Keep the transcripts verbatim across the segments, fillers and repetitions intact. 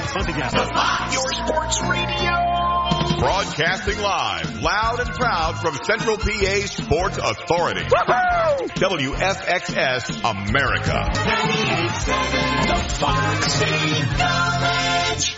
Your sports radio. Broadcasting live, loud and proud from Central P A Sports Authority. Woo-hoo! W F X S America. ninety-eight point seven The Fox City Village.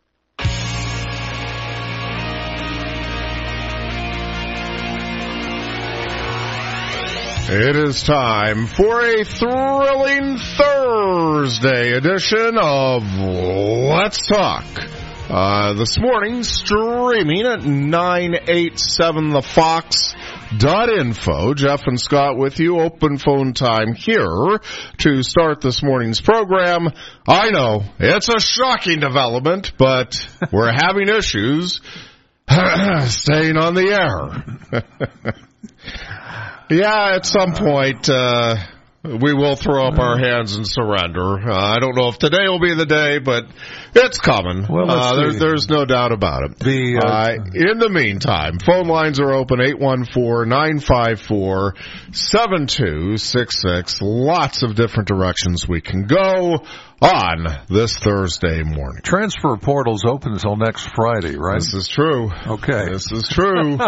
It is time for a thrilling Thursday edition of Let's Talk. Uh, this morning, streaming at nine eighty-seven the fox dot info. Jeff and Scott with you. Open phone time here to start this morning's program. I know, it's a shocking development, but we're having issues staying on the air. Yeah, at some point, uh, we will throw up our hands and surrender. Uh, I don't know if today will be the day, but it's coming. Well, uh, there, there's no doubt about it. The, uh, uh, in the meantime, phone lines are open, eight one four, nine five four, seven two six six. Lots of different directions we can go on this Thursday morning. Transfer portal's open until next Friday, right? This is true. Okay. This is true.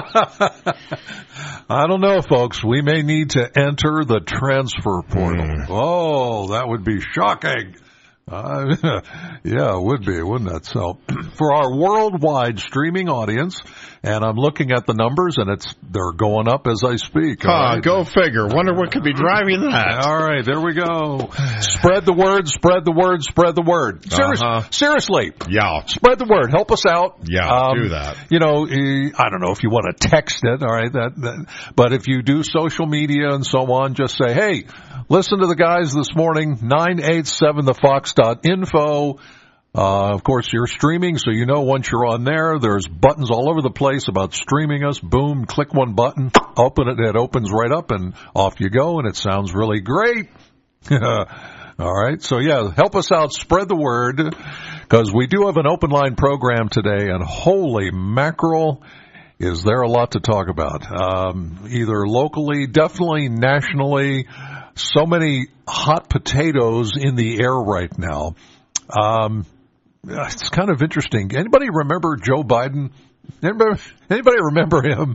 I don't know, folks. We may need to enter the transfer portal. Mm. Oh, that would be shocking. Uh, yeah, it would be, wouldn't it? So, for our worldwide streaming audience, and I'm looking at the numbers, and it's they're going up as I speak. Ah, right? Go figure. Wonder what could be driving that. All right, there we go. Spread the word, spread the word, spread the word. Serious, uh-huh. Seriously. Yeah. Spread the word. Help us out. Yeah, um, do that. You know, I don't know if you want to text it, all right, that, that, but if you do social media and so on, just say, hey, listen to the guys this morning, nine eighty-seven the fox dot info. Uh, of course, you're streaming, so you know once you're on there, there's buttons all over the place about streaming us. Boom, click one button, open it, it opens right up, and off you go, and it sounds really great. All right, so yeah, help us out, spread the word, because we do have an open line program today, and holy mackerel, is there a lot to talk about. Um, either locally, definitely nationally, so many hot potatoes in the air right now. Um, it's kind of interesting. Anybody remember Joe Biden? Anybody, anybody remember him?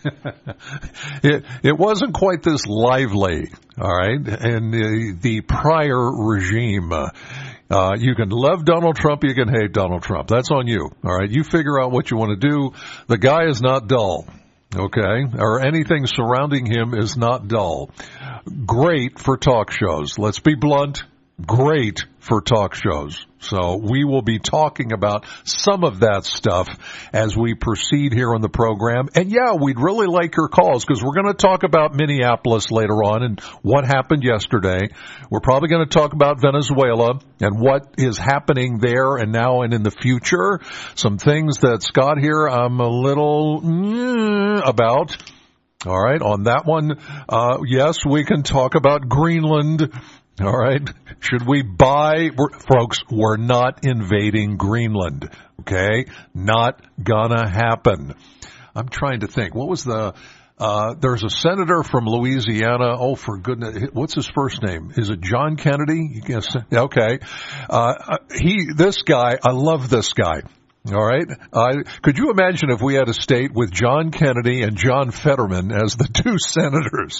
it, it wasn't quite this lively, all right? And the, the prior regime, uh, uh, you can love Donald Trump, you can hate Donald Trump. That's on you, all right? You figure out what you want to do. The guy is not dull, okay? Or anything surrounding him is not dull. Great for talk shows. Let's be blunt. Great for talk shows. So we will be talking about some of that stuff as we proceed here on the program. And yeah, we'd really like your calls because we're going to talk about Minneapolis later on and what happened yesterday. We're probably going to talk about Venezuela and what is happening there and now and in the future. Some things that Scott here, I'm a little mm, about. All right, on that one, uh, yes, we can talk about Greenland. All right. Should we buy, we're, folks, we're not invading Greenland. Okay. Not gonna happen. I'm trying to think. What was the, uh, there's a senator from Louisiana. Oh, for goodness. What's his first name? Is it John Kennedy? You guess? Okay. Uh, he, this guy, I love this guy. All right. Uh, could you imagine if we had a state with John Kennedy and John Fetterman as the two senators?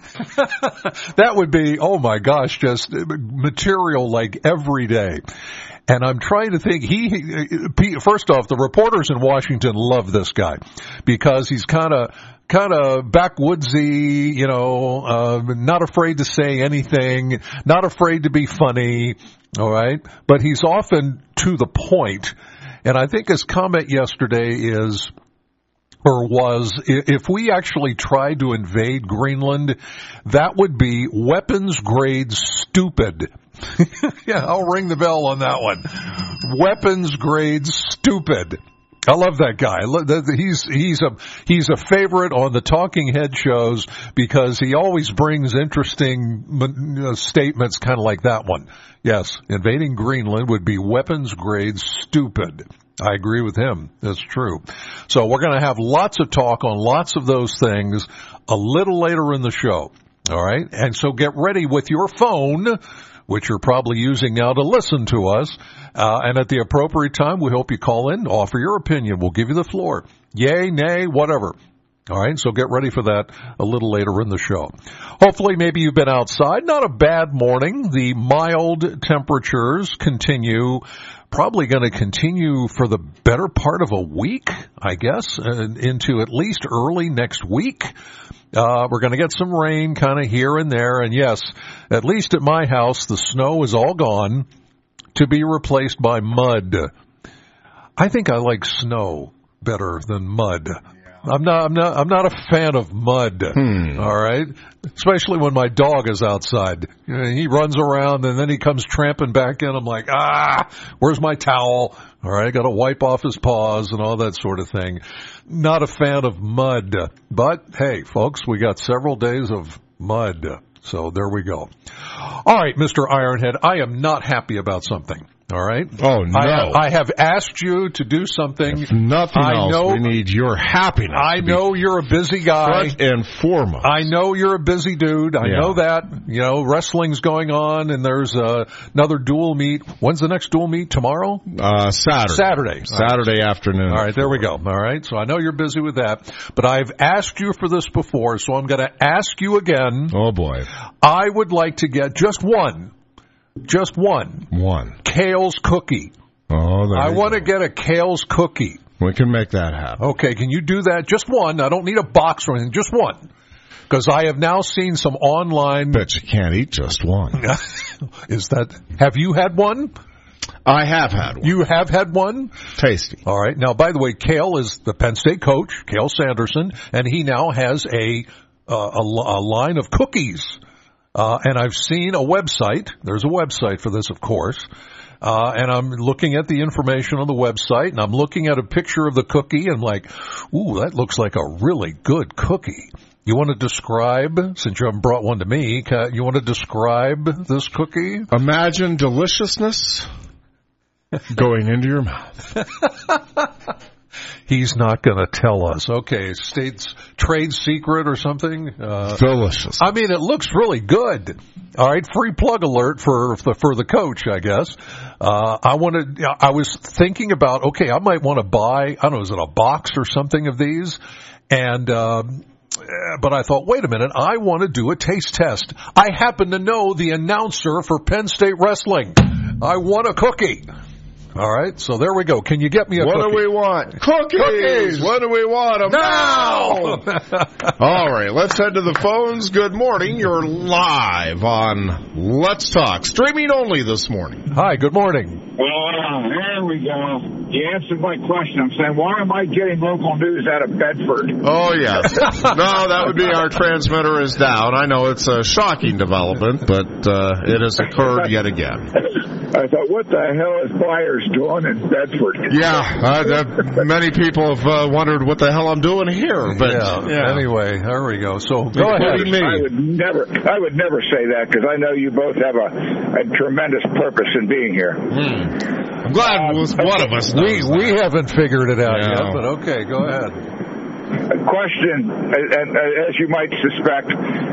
That would be, oh my gosh, just material like every day. And I'm trying to think, he, first off, the reporters in Washington love this guy because he's kind of, kind of backwoodsy, you know, uh, not afraid to say anything, not afraid to be funny. All right. But he's often to the point. And I think his comment yesterday is, or was, if we actually tried to invade Greenland, that would be weapons grade stupid. Yeah, I'll ring the bell on that one. Weapons grade stupid. I love that guy. He's he's a he's a favorite on the Talking Head shows because he always brings interesting statements, kind of like that one. Yes, invading Greenland would be weapons grade stupid. I agree with him. That's true. So we're going to have lots of talk on lots of those things a little later in the show. All right, and so get ready with your phone. which you're probably using now to listen to us. Uh, and at the appropriate time, we hope you call in, offer your opinion. We'll give you the floor. Yay, nay, whatever. All right, so get ready for that a little later in the show. Hopefully, maybe you've been outside. Not a bad morning. The mild temperatures continue, probably going to continue for the better part of a week, I guess, uh, into at least early next week. Uh, we're going to get some rain kind of here and there. And yes, at least at my house, the snow is all gone to be replaced by mud. I think I like snow better than mud. I'm not, I'm not, I'm not a fan of mud. Hmm. All right. Especially when my dog is outside. You know, he runs around and then he comes tramping back in. I'm like, ah, where's my towel? All right. I got to wipe off his paws and all that sort of thing. Not a fan of mud, but hey, folks, we got several days of mud. So there we go. All right, Mister Ironhead, I am not happy about something. All right. Oh, no. I have, I have asked you to do something. If nothing I else, know, we need your happiness. I know you're a busy guy. First and foremost. I know you're a busy dude. I Yeah. know that. You know, wrestling's going on, and there's uh, another dual meet. When's the next dual meet? Tomorrow? Uh, Saturday. Saturday. Saturday afternoon. All right, there we go. All right, so I know you're busy with that, but I've asked you for this before, so I'm going to ask you again. Oh, boy. I would like to get just one, just one, One. Kale's cookie. Oh, there I you want to go. get a Kale's cookie. We can make that happen. Okay, can you do that? Just one. I don't need a box or anything. Just one. Because I have now seen some online. Bet you can't eat just one. Is that? Have you had one? I have had one. You have had one? Tasty. All right. Now, by the way, Kale is the Penn State coach, Kale Sanderson, and he now has a uh, a, a line of cookies. Uh, and I've seen a website. There's a website for this, of course. Uh, and I'm looking at the information on the website, and I'm looking at a picture of the cookie, and I'm like, ooh, that looks like a really good cookie. You want to describe, since you haven't brought one to me, can, you want to describe this cookie? Imagine deliciousness going into your mouth. He's not going to tell us. Okay, state's trade secret or something? Uh, Delicious. I mean, it looks really good. All right, free plug alert for the for the coach, I guess. Uh, I wanted. I was thinking about. Okay, I might want to buy. I don't know, is it a box or something of these? And um, but I thought, wait a minute, I want to do a taste test. I happen to know the announcer for Penn State Wrestling. I want a cookie. All right, so there we go. Can you get me a what cookie? do we want? Cookies! Cookies! What do we want? 'em Now! All right, let's head to the phones. Good morning. You're live on Let's Talk. Streaming only this morning. Hi, good morning. Well, there we go. You answered my question. I'm saying, why am I getting local news out of Bedford? Oh, yes. No, that would be our transmitter is down. I know it's a shocking development, but uh, it has occurred yet again. I thought, what the hell is Byers doing in Bedford? Yeah, uh, uh, many people have uh, wondered what the hell I'm doing here. But yeah, yeah. Anyway, there we go. So go ahead. Including me. I would never, I would never say that because I know you both have a, a tremendous purpose in being here. Hmm. I'm glad Um, one of us We knows we that. haven't figured it out No. yet, but okay, go ahead. A question, and as you might suspect,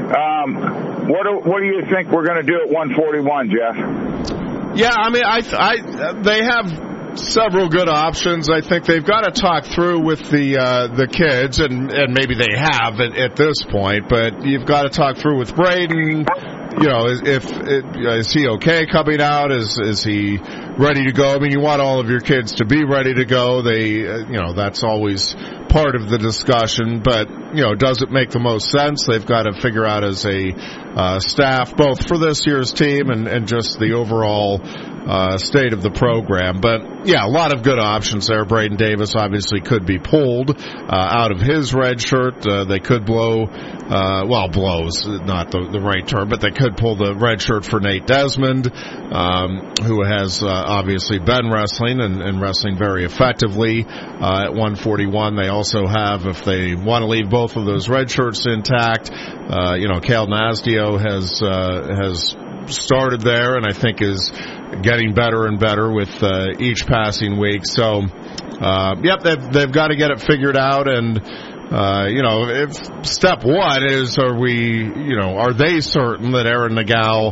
um, what do, what do you think we're going to do at one forty-one, Jeff? Yeah, I mean, I, I, they have several good options. I think they've got to talk through with the uh, the kids, and, and maybe they have at, at this point. But you've got to talk through with Braden. You know, if, if is he okay coming out? Is is he ready to go? I mean, you want all of your kids to be ready to go. They, uh, you know, that's always part of the discussion. But you know, does it make the most sense? They've got to figure out as a uh, staff, both for this year's team and, and just the overall uh, state of the program. But yeah, a lot of good options there. Braden Davis obviously could be pulled uh, out of his red shirt. Uh, they could blow, uh, well, blows, not the, the right term, but they could pull the red shirt for Nate Desmond, um, who has uh, obviously been wrestling and, and wrestling very effectively uh, at one forty-one. They also have, if they want to leave both of those red shirts intact, uh, you know, Cal Nasdio has uh, has started there, and I think is getting better and better with uh, each passing week. So, uh, yep, they've, they've got to get it figured out. And, uh, you know, if step one is, are we, you know, are they certain that Aaron Nagel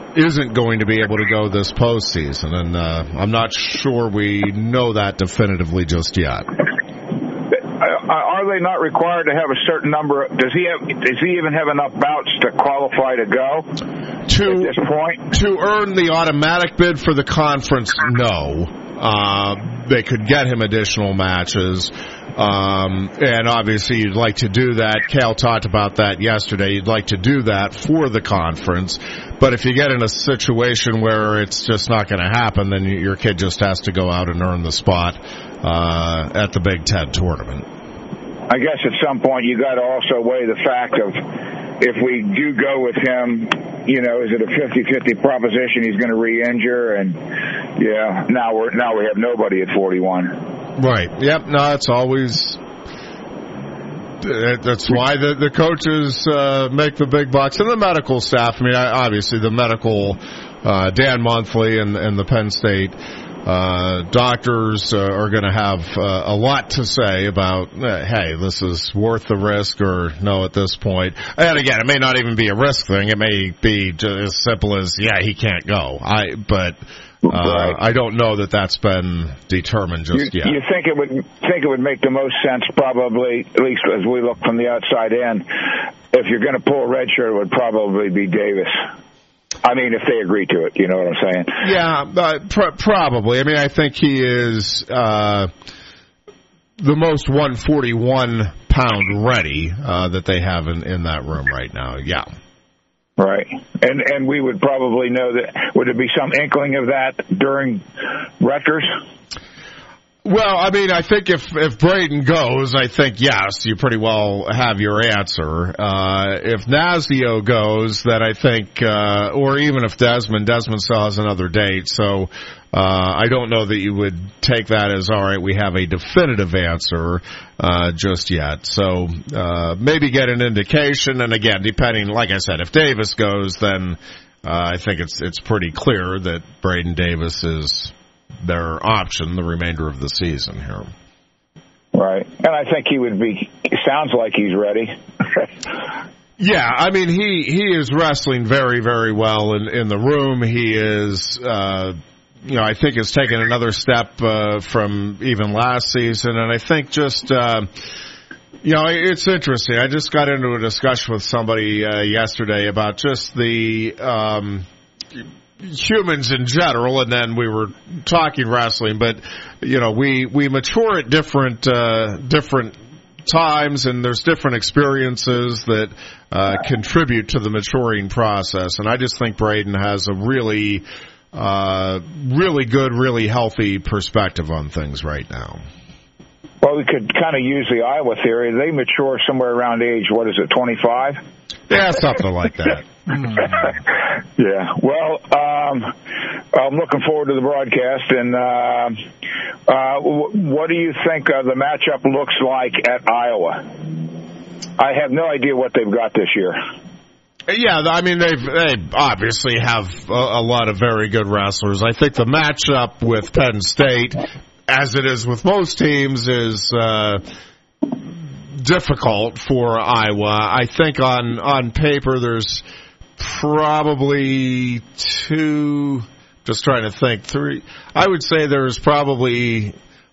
isn't going to be able to go this postseason, and uh, I'm not sure we know that definitively just yet. Are they not required to have a certain number? Of, does he have? Does he even have enough bouts to qualify to go? To at this point, to earn the automatic bid for the conference, no. Uh, they could get him additional matches. Um, and obviously you'd like to do that. Cale talked about that yesterday. You'd like to do that for the conference. But if you get in a situation where it's just not going to happen, then your kid just has to go out and earn the spot uh, at the Big Ten tournament. I guess at some point you got to also weigh the fact of if we do go with him, you know, is it a fifty-fifty proposition he's going to re-injure? And, yeah, now we're now we have nobody at forty-one. Right. Yep. No, it's always. That's why the the coaches uh, make the big bucks, and the medical staff. I mean, obviously the medical uh, Dan Monthly and and the Penn State uh, doctors uh, are going to have uh, a lot to say about. Uh, hey, this is worth the risk, or no at this point. And again, it may not even be a risk thing. It may be just as simple as yeah, he can't go. I but. Uh, right. I don't know that that's been determined just you, yet. You think it would think it would make the most sense, probably, at least as we look from the outside in, if you're going to pull a red shirt, it would probably be Davis. I mean, if they agree to it, you know what I'm saying? Yeah, uh, pr- probably. I mean, I think he is uh, the most one forty-one pound ready uh, that they have in, in that room right now. Yeah. Right, and and we would probably know that. Would there be some inkling of that during Rutgers? Well, I mean, I think if if Braden goes, I think yes, you pretty well have your answer. Uh, if Nazio goes, then I think, uh, or even if Desmond, Desmond still has another date. So uh, I don't know that you would take that as all right. We have a definitive answer uh, just yet. So uh, maybe get an indication. And again, depending, like I said, if Davis goes, then uh, I think it's it's pretty clear that Braden Davis is their option the remainder of the season here. Right. And I think he would be, sounds like he's ready. Yeah, I mean, he, he is wrestling very, very well in, in the room. He is, uh, you know, I think has taken another step uh, from even last season. And I think just, uh, you know, it's interesting. I just got into a discussion with somebody uh, yesterday about just the um humans in general, and then we were talking wrestling, but you know, we we mature at different uh different times, and there's different experiences that uh contribute to the maturing process. And I just think Braden has a really uh really good, really healthy perspective on things right now. Well, we could kind of use the Iowa theory. They mature somewhere around age, what is it, twenty-five? Yeah, something like that. Yeah. Well, um, I'm looking forward to the broadcast. And uh, uh, what do you think uh, the matchup looks like at Iowa? I have no idea what they've got this year. Yeah, I mean, they've, they obviously have a, a lot of very good wrestlers. I think the matchup with Penn State, as it is with most teams, is uh, difficult for Iowa. I think on, on paper there's probably two, just trying to think, three. I would say there's probably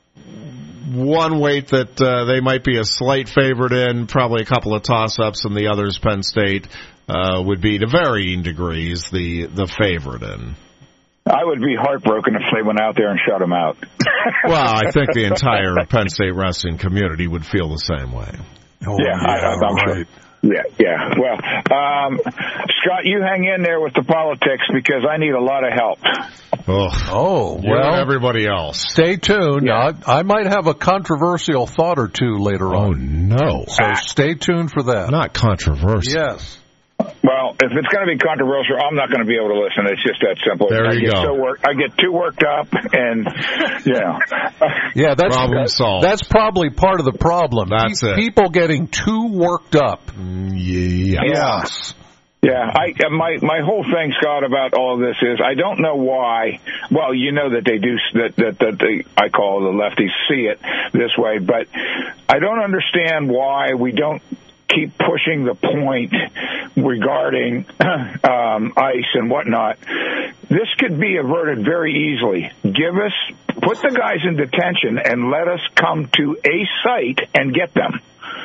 one weight that uh, they might be a slight favorite in, probably a couple of toss-ups, and the others, Penn State, uh, would be to varying degrees the, the favorite in. I would be heartbroken if they went out there and shut them out. Well, I think the entire Penn State wrestling community would feel the same way. Oh, yeah, yeah, I, I'm right. sure. Yeah, yeah. Well, um, Scott, you hang in there with the politics because I need a lot of help. Oh, oh you well, and everybody else. Stay tuned. Yeah. I, I might have a controversial thought or two later Oh, on. no. So stay tuned for that. Not controversial. Yes. Well, if it's going to be controversial, I'm not going to be able to listen. It's just that simple. There I you get go. So work, I get too worked up, and yeah, Yeah, that's Problem solved. That's probably part of the problem. That's Pe- it. People getting too worked up. Yeah. Yes. yeah. I my my whole thing, Scott, about all of this is I don't know why. Well, you know that they do that that that they, I call the lefties see it this way, but I don't understand why we don't keep pushing the point regarding um, ICE and whatnot. This could be averted very easily. Give us, put the guys in detention and let us come to a site and get them.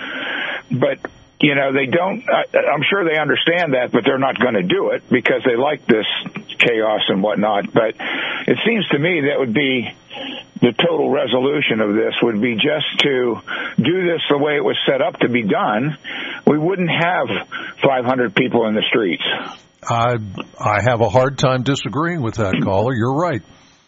But, you know, they don't, I'm sure they understand that, but they're not going to do it because they like this chaos and whatnot. But it seems to me that would be the total resolution of this would be just to do this the way it was set up to be done. We wouldn't have five hundred people in the streets. I I have a hard time disagreeing with that, caller. You're right.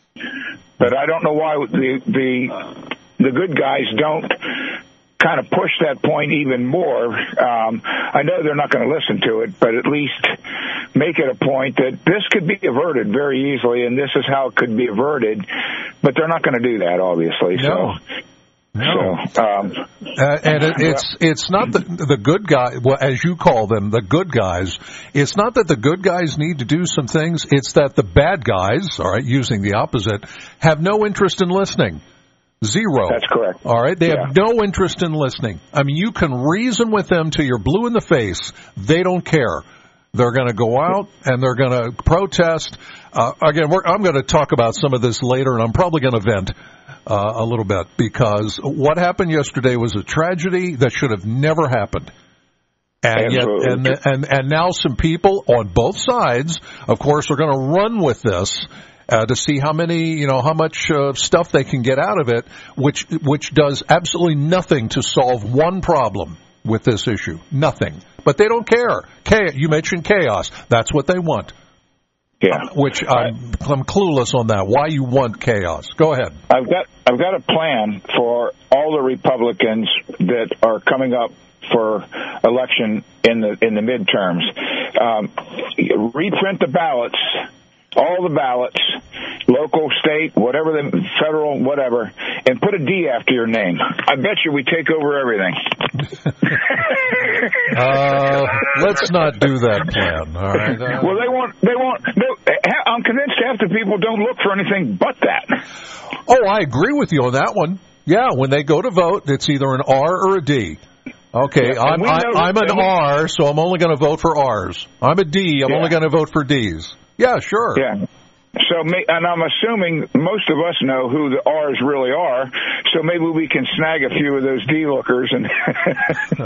But I don't know why the the the good guys don't kind of push that point even more. Um, I know they're not going to listen to it, but at least make it a point that this could be averted very easily, and this is how it could be averted. But they're not going to do that, obviously. No. So. No, so, um, uh, and it, it's it's not the the good guy, well, as you call them, the good guys. It's not that the good guys need to do some things. It's that the bad guys, all right, using the opposite, have no interest in listening. Zero. That's correct. All right, they yeah. have no interest in listening. I mean, you can reason with them till you're blue in the face. They don't care. They're going to go out and they're going to protest. Uh, again, we're, I'm going to talk about some of this later, and I'm probably going to vent uh, a little bit because what happened yesterday was a tragedy that should have never happened. And yet, and, and and now some people on both sides, of course, are going to run with this uh, to see how many, you know, how much uh, stuff they can get out of it, which which does absolutely nothing to solve one problem with this issue. Nothing. But they don't care. You mentioned chaos. That's what they want. Yeah. Which I'm, I'm clueless on that. Why you want chaos? Go ahead. I've got I've got a plan for all the Republicans that are coming up for election in the in the midterms. Um, reprint the ballots, all the ballots, local, state, whatever, the federal, whatever, and put a D after your name. I bet you we take over everything. uh, let's not do that plan. All right. Uh, well, they won't. They won't. They, I'm convinced half the people don't look for anything but that. Oh, I agree with you on that one. Yeah, when they go to vote, it's either an R or a D. Okay, yeah, I'm I, I'm an R, so I'm only going to vote for R's. I'm a D, I'm yeah. only going to vote for D's. Yeah, sure. Yeah. So, and I'm assuming most of us know who the R's really are, so maybe we can snag a few of those D-lookers. And oh,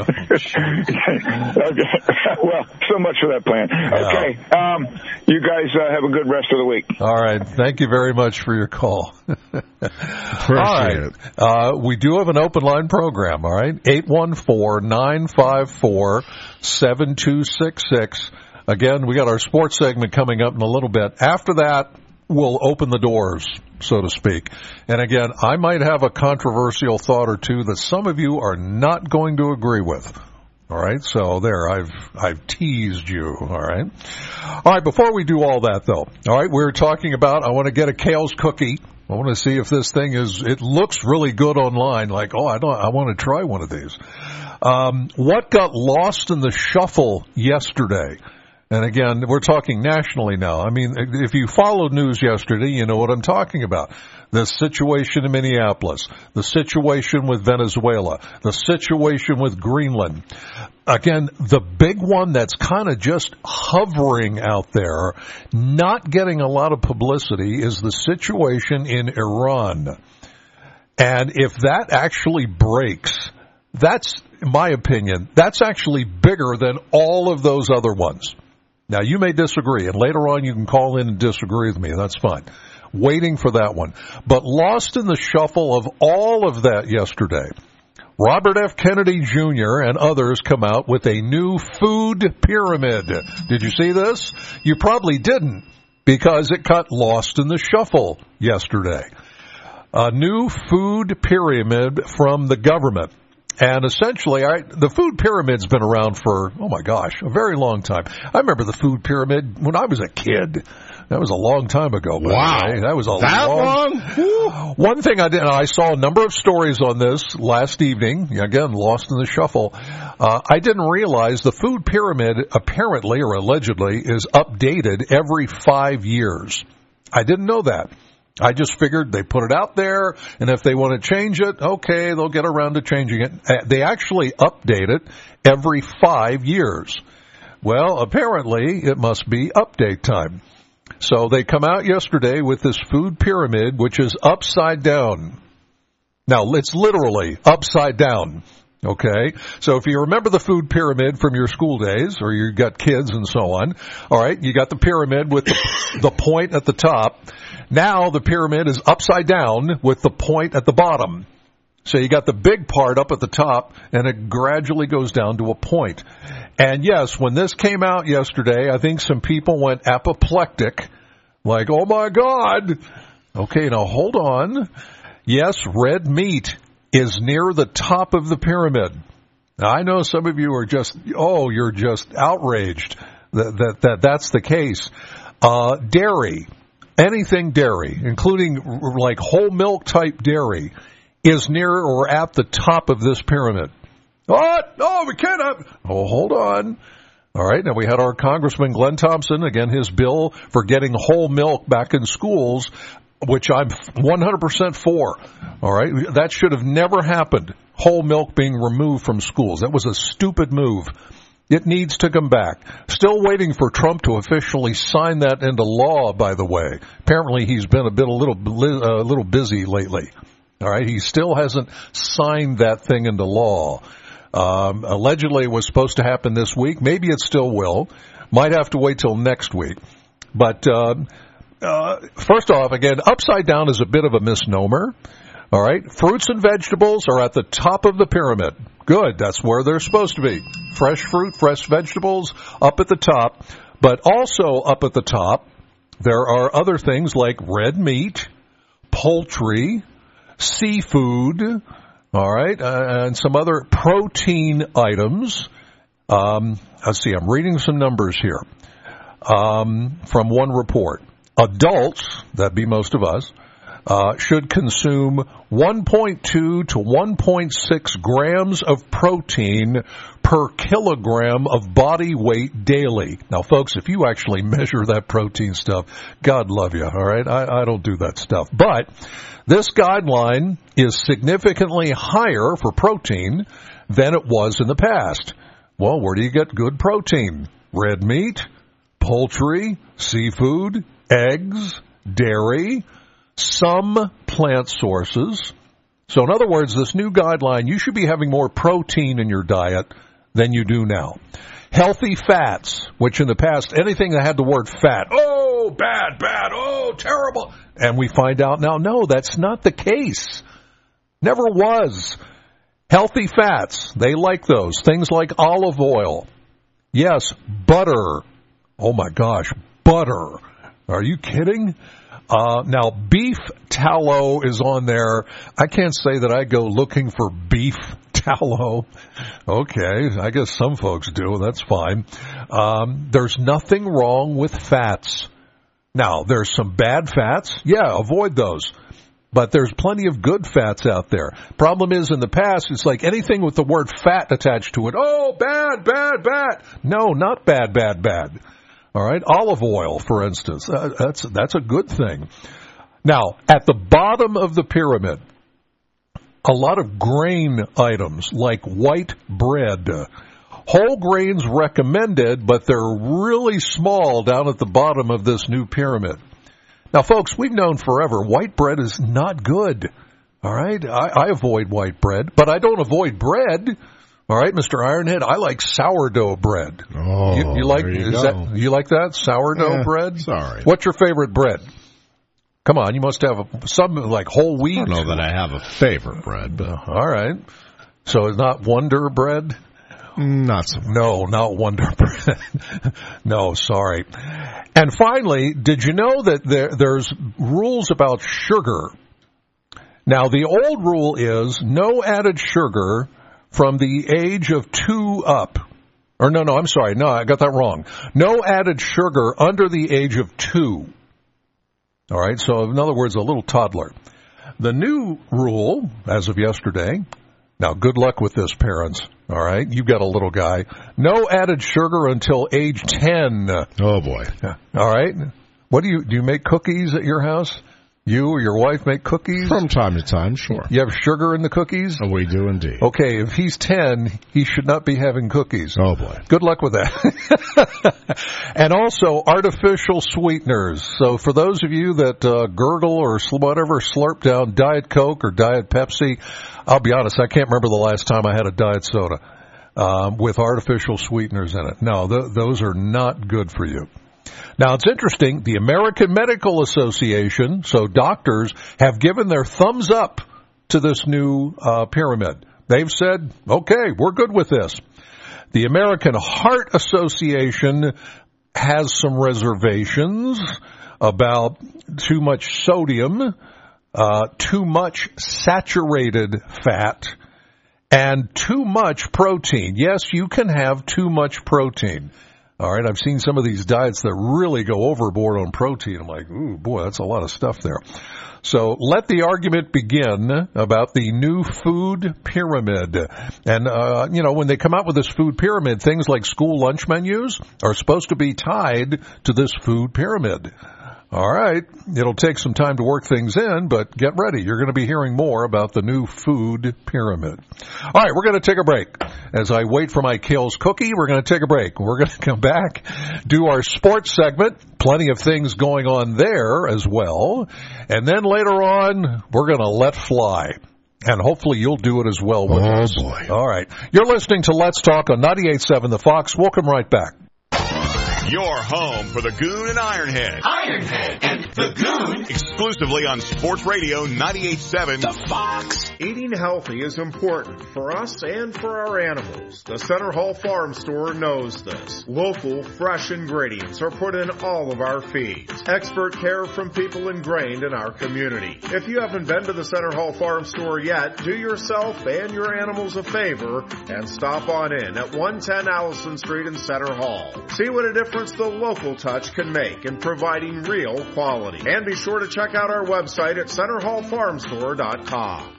okay. Well, so much for that plan. Okay, um, you guys uh, have a good rest of the week. All right. Thank you very much for your call. Appreciate all right. it. Uh, we do have an open line program, all right? eight one four, nine five four, seven two six six. Again, we got our sports segment coming up in a little bit. After that, we'll open the doors, so to speak. And again, I might have a controversial thought or two that some of you are not going to agree with. All right, so there, I've I've teased you. All right, all right. Before we do all that, though, all right, we're talking about. I want to get a Kale's cookie. I want to see if this thing is. It looks really good online. Like, oh, I don't. I want to try one of these. Um, what got lost in the shuffle yesterday? And again, we're talking nationally now. I mean, if you followed news yesterday, you know what I'm talking about. The situation in Minneapolis, the situation with Venezuela, the situation with Greenland. Again, the big one that's kind of just hovering out there, not getting a lot of publicity, is the situation in Iran. And if that actually breaks, that's, in my opinion, that's actually bigger than all of those other ones. Now, you may disagree, and later on you can call in and disagree with me. That's fine. Waiting for that one. But lost in the shuffle of all of that yesterday, Robert F. Kennedy Junior and others come out with a new food pyramid. Did you see this? You probably didn't, because it got lost in the shuffle yesterday. A new food pyramid from the government. And essentially, all right, the food pyramid's been around for, oh my gosh, a very long time. I remember the food pyramid when I was a kid. That was a long time ago. Wow. Right? That was a that long, long? One thing I did, and I saw a number of stories on this last evening, again, lost in the shuffle. Uh, I didn't realize the food pyramid apparently or allegedly is updated every five years. I didn't know that. I just figured they put it out there, and if they want to change it, okay, they'll get around to changing it. Uh, They actually update it every five years. Well, apparently it must be update time. So they come out yesterday with this food pyramid, which is upside down. Now, it's literally upside down. Okay, so if you remember the food pyramid from your school days, or you got kids and so on, all right, you got the pyramid with the, the point at the top. Now the pyramid is upside down with the point at the bottom. So you got the big part up at the top, and it gradually goes down to a point. And yes, when this came out yesterday, I think some people went apoplectic, like, oh my God. Okay, now hold on. Yes, red meat is near the top of the pyramid. Now, I know some of you are just, oh, you're just outraged that, that, that that's the case. Uh, dairy, anything dairy, including like whole milk type dairy, is near or at the top of this pyramid. What? No, we can't have. Oh, hold on. All right, now we had our Congressman Glenn Thompson, again, his bill for getting whole milk back in schools, which I'm one hundred percent for. All right, that should have never happened. Whole milk being removed from schools. That was a stupid move. It needs to come back. Still waiting for Trump to officially sign that into law, by the way. Apparently he's been a bit a little a little busy lately. All right, he still hasn't signed that thing into law. Um, allegedly it was supposed to happen this week. Maybe it still will. Might have to wait till next week. But uh, uh, first off, again, upside down is a bit of a misnomer. All right, fruits and vegetables are at the top of the pyramid. Good, that's where they're supposed to be. Fresh fruit, fresh vegetables up at the top. But also up at the top, there are other things like red meat, poultry, seafood, all right, uh, and some other protein items. Um, let's see, I'm reading some numbers here um, from one report. Adults, that'd be most of us, uh, should consume one point two to one point six grams of protein per kilogram of body weight daily. Now, folks, if you actually measure that protein stuff, God love you, all right? I, I don't do that stuff. But this guideline is significantly higher for protein than it was in the past. Well, where do you get good protein? Red meat, poultry, seafood, eggs, dairy, some plant sources. So in other words, this new guideline, you should be having more protein in your diet than you do now. Healthy fats, which in the past, anything that had the word fat, oh, bad, bad, oh, terrible. And we find out now, no, that's not the case. Never was. Healthy fats, they like those. Things like olive oil. Yes, butter. Oh my gosh, butter. Are you kidding? Uh, now, beef tallow is on there. I can't say that I go looking for beef tallow. Okay, I guess some folks do. That's fine. Um, there's nothing wrong with fats. Now, there's some bad fats. Yeah, avoid those. But there's plenty of good fats out there. Problem is, in the past, it's like anything with the word fat attached to it. Oh, bad, bad, bad. No, not bad, bad, bad. All right, olive oil, for instance, uh, that's that's a good thing. Now, at the bottom of the pyramid, a lot of grain items like white bread. Whole grains recommended, but they're really small down at the bottom of this new pyramid. Now, folks, we've known forever white bread is not good. All right, I, I avoid white bread, but I don't avoid bread. All right, Mister Ironhead, I like sourdough bread. Oh, you, you like there you is go. that you like that sourdough Eh, bread? sorry. What's your favorite bread? Come on, you must have a, some like whole wheat. I don't know that I have a favorite bread, but All right, so it's not Wonder Bread. not so much. No, not Wonder Bread. No, sorry. And finally, did you know that there, there's rules about sugar? Now, the old rule is no added sugar from the age of two up. Or no, no, I'm sorry. No, I got that wrong. No added sugar under the age of two. All right, so in other words, a little toddler. The new rule, as of yesterday, now good luck with this, parents. All right, you've got a little guy. No added sugar until age ten. Oh boy. All right. What do you do? You make cookies at your house? You or your wife make cookies? From time to time, sure. You have sugar in the cookies? We do indeed. Okay, if he's ten, he should not be having cookies. Oh, boy. Good luck with that. And also artificial sweeteners. So for those of you that uh, gurgle or sl- whatever, slurp down Diet Coke or Diet Pepsi, I'll be honest, I can't remember the last time I had a diet soda um, with artificial sweeteners in it. No, th- those are not good for you. Now, it's interesting, the American Medical Association, so doctors, have given their thumbs up to this new uh, pyramid. They've said, okay, we're good with this. The American Heart Association has some reservations about too much sodium, uh, too much saturated fat, and too much protein. Yes, you can have too much protein. All right, I've seen some of these diets that really go overboard on protein. I'm like, ooh, boy, that's a lot of stuff there. So let the argument begin about the new food pyramid. And, uh, you know, when they come out with this food pyramid, things like school lunch menus are supposed to be tied to this food pyramid. All right, it'll take some time to work things in, but get ready. You're going to be hearing more about the new food pyramid. All right, we're going to take a break. As I wait for my Kale's cookie, we're going to take a break. We're going to come back, do our sports segment, plenty of things going on there as well. And then later on, we're going to let fly. And hopefully you'll do it as well with oh, us. Oh, boy. All right. You're listening to Let's Talk on ninety-eight point seven The Fox. We'll come right back. Your home for the Goon and Ironhead. Ironhead and the Goon. Exclusively on Sports Radio ninety-eight point seven The Fox. Eating healthy is important for us and for our animals. The Center Hall Farm Store knows this. Local, fresh ingredients are put in all of our feeds. Expert care from people ingrained in our community. If you haven't been to the Center Hall Farm Store yet, do yourself and your animals a favor and stop on in at one ten Allison Street in Center Hall. See what a difference the local touch can make in providing real quality. And be sure to check out our website at center hall farm store dot com.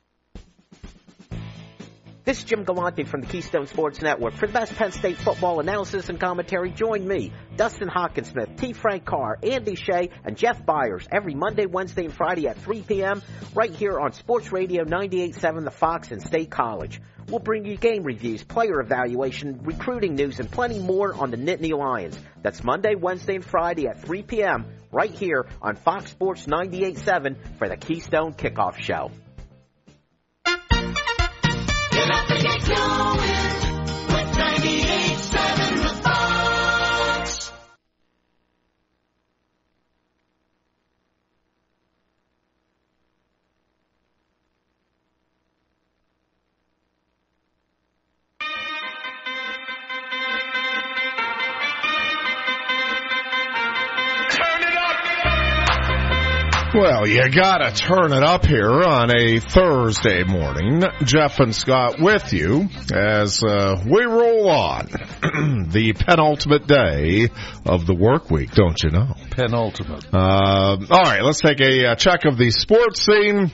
This is Jim Galante from the Keystone Sports Network. For the best Penn State football analysis and commentary, join me, Dustin Hawkinsmith, T. Frank Carr, Andy Shea, and Jeff Byers every Monday, Wednesday, and Friday at three p.m. right here on Sports Radio ninety-eight point seven The Fox and State College. We'll bring you game reviews, player evaluation, recruiting news, and plenty more on the Nittany Lions. That's Monday, Wednesday, and Friday at three p.m. right here on Fox Sports ninety-eight point seven for the Keystone Kickoff Show. Get up and get going with ninety-eight point seven The Fox. Well, you gotta turn it up here on a Thursday morning. Jeff and Scott with you as uh, we roll on the penultimate day of the work week, don't you know? Penultimate. Uh, all right, let's take a uh, check of the sports scene.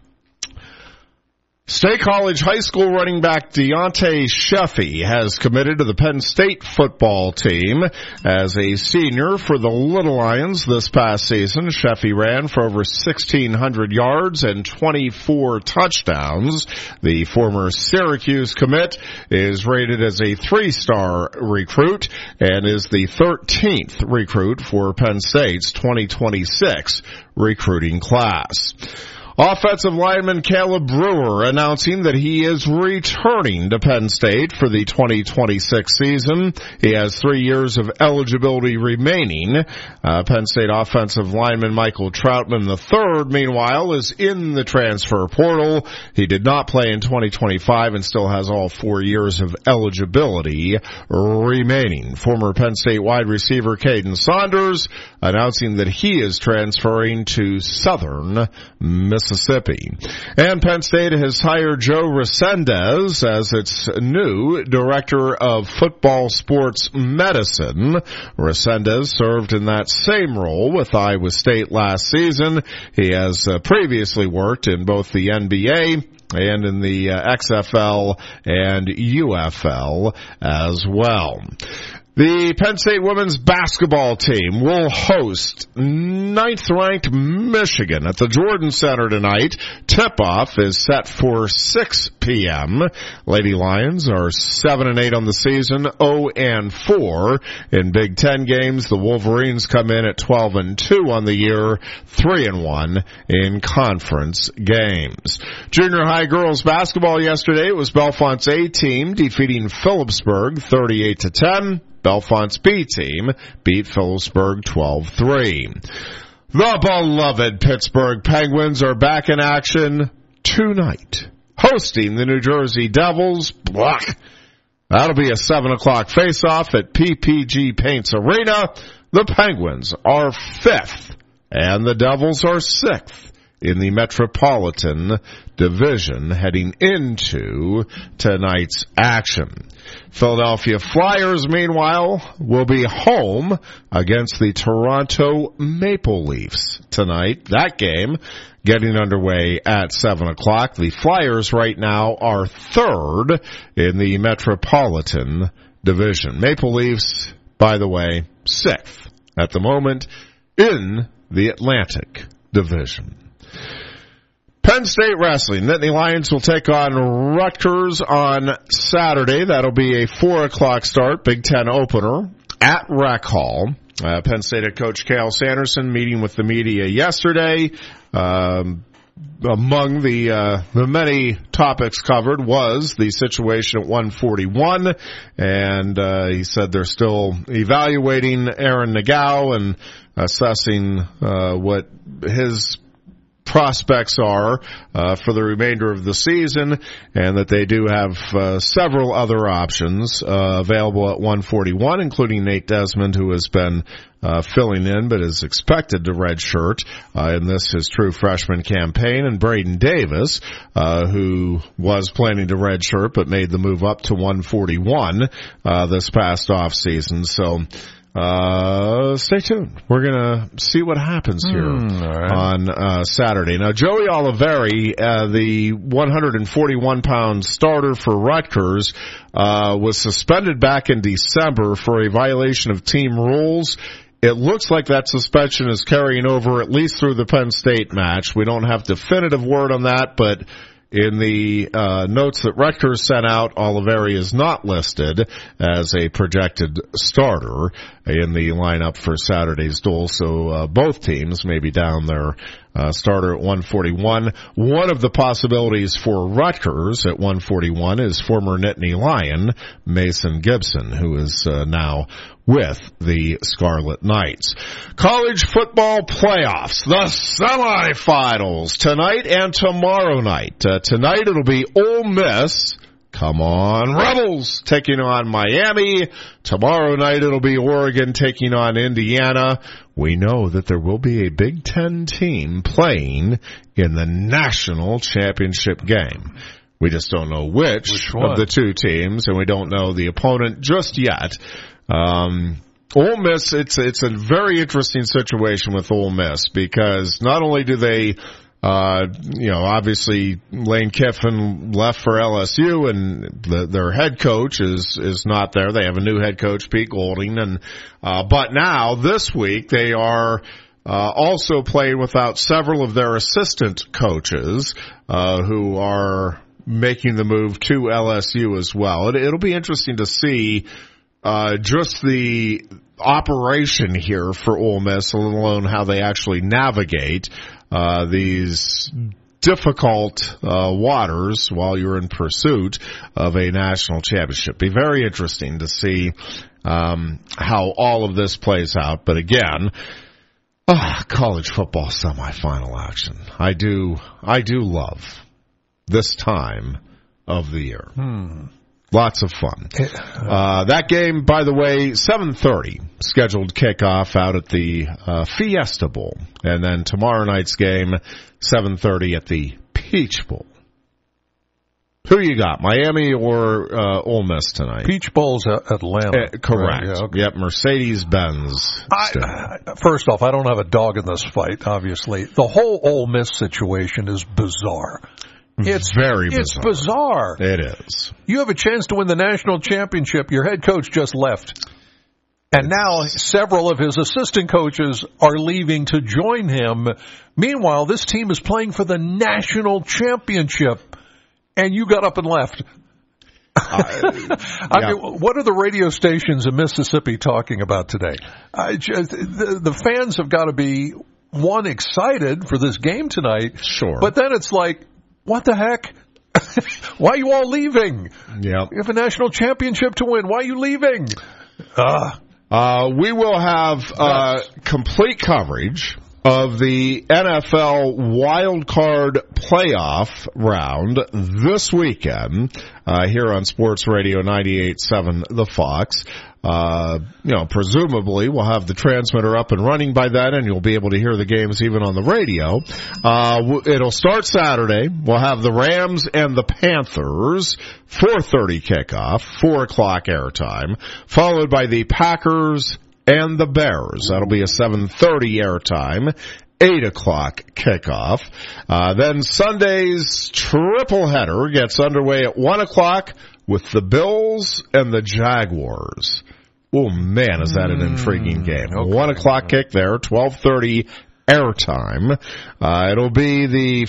State College High School running back Deontay Sheffy has committed to the Penn State football team as a senior for the Little Lions this past season. Sheffy ran for over sixteen hundred yards and twenty-four touchdowns. The former Syracuse commit is rated as a three-star recruit and is the thirteenth recruit for Penn State's twenty twenty-six recruiting class. Offensive lineman Caleb Brewer announcing that he is returning to Penn State for the twenty twenty-six season. He has three years of eligibility remaining. Uh, Penn State offensive lineman Michael Troutman the third, meanwhile, is in the transfer portal. He did not play in twenty twenty-five and still has all four years of eligibility remaining. Former Penn State wide receiver Caden Saunders announcing that he is transferring to Southern Mississippi. Mississippi. And Penn State has hired Joe Resendez as its new Director of Football Sports Medicine. Resendez served in that same role with Iowa State last season. He has uh, previously worked in both the N B A and in the uh, X F L and U F L as well. The Penn State women's basketball team will host ninth-ranked Michigan at the Jordan Center tonight. Tip-off is set for six p.m. Lady Lions are seven and eight on the season, oh and four in Big Ten games. The Wolverines come in at twelve and two on the year, three and one in conference games. Junior high girls basketball yesterday, it was Bellefonte's A team defeating Phillipsburg thirty-eight to ten. Bellefonte's B team beat Phillipsburg twelve three. The beloved Pittsburgh Penguins are back in action tonight, hosting the New Jersey Devils. Blah. That'll be a seven o'clock face-off at P P G Paints Arena. The Penguins are fifth, and the Devils are sixth in the Metropolitan Division heading into tonight's action. Philadelphia Flyers, meanwhile, will be home against the Toronto Maple Leafs tonight. That game getting underway at seven o'clock. The Flyers right now are third in the Metropolitan Division. Maple Leafs, by the way, sixth at the moment in the Atlantic Division. Penn State Wrestling. Nittany Lions will take on Rutgers on Saturday. That'll be a four o'clock start, Big Ten opener at Rec Hall. Uh, Penn State head coach Cale Sanderson meeting with the media yesterday. Um, among the, uh, the many topics covered was the situation at one forty-one, and uh, he said they're still evaluating Aaron Nagao and assessing uh, what his prospects are uh, for the remainder of the season, and that they do have uh, several other options uh, available at one forty-one, including Nate Desmond, who has been uh, filling in but is expected to redshirt uh, in this his true freshman campaign, and Braden Davis, uh, who was planning to redshirt but made the move up to one forty-one uh, this past off season. So Uh, stay tuned. We're gonna see what happens here mm, right. on, uh, Saturday. Now, Joey Oliveri, uh, the one forty-one pound starter for Rutgers, uh, was suspended back in December for a violation of team rules. It looks like that suspension is carrying over at least through the Penn State match. We don't have definitive word on that, but in the uh, notes that Rutgers sent out, Oliveri is not listed as a projected starter in the lineup for Saturday's duel, so uh, both teams may be down their uh, starter at one forty-one. One of the possibilities for Rutgers at one forty-one is former Nittany Lion Mason Gibson, who is uh, now with the Scarlet Knights. College football playoffs, the semifinals, tonight and tomorrow night. Uh, tonight it'll be Ole Miss, come on Rebels, taking on Miami. Tomorrow night it'll be Oregon taking on Indiana. We know that there will be a Big Ten team playing in the national championship game. We just don't know which, which of the two teams, and we don't know the opponent just yet. Um, Ole Miss, it's, it's a very interesting situation with Ole Miss, because not only do they, uh, you know, obviously Lane Kiffin left for L S U, and the, their head coach is, is not there. They have a new head coach, Pete Golding, and, uh, but now this week they are, uh, also playing without several of their assistant coaches, uh, who are making the move to L S U as well. It, it'll be interesting to see Uh, just the operation here for Ole Miss, let alone how they actually navigate uh, these difficult uh, waters while you're in pursuit of a national championship. Be very interesting to see um, how all of this plays out. But again, oh, college football semifinal action. I do, I do love this time of the year. Hmm. Lots of fun. Uh, that game, by the way, seven thirty, scheduled kickoff out at the uh, Fiesta Bowl. And then tomorrow night's game, seven thirty at the Peach Bowl. Who you got, Miami or uh, Ole Miss tonight? Peach Bowl's Atlanta. Uh, correct. Right, yeah, okay. Yep, Mercedes-Benz. I, first off, I don't have a dog in this fight, obviously. The whole Ole Miss situation is bizarre. It's very bizarre. It's bizarre. It is. You have a chance to win the national championship. Your head coach just left. And now several of his assistant coaches are leaving to join him. Meanwhile, this team is playing for the national championship, and you got up and left. Uh, I yeah. mean, what are the radio stations in Mississippi talking about today? I just, the, the fans have got to be, one, excited for this game tonight. Sure. But then it's like, what the heck? Why are you all leaving? Yeah. You have a national championship to win. Why are you leaving? Ah. Uh, we will have uh, complete coverage of the N F L wild card playoff round this weekend uh, here on Sports Radio ninety-eight point seven The Fox. Uh, you know, presumably we'll have the transmitter up and running by then, and you'll be able to hear the games even on the radio. Uh, it'll start Saturday. We'll have the Rams and the Panthers, four thirty kickoff, four o'clock airtime, followed by the Packers and the Bears. That'll be a seven thirty airtime, eight o'clock kickoff. Uh, then Sunday's triple header gets underway at one o'clock with the Bills and the Jaguars. Oh, man, is that an intriguing game. Okay. one o'clock kick there, twelve thirty airtime. Uh, it'll be the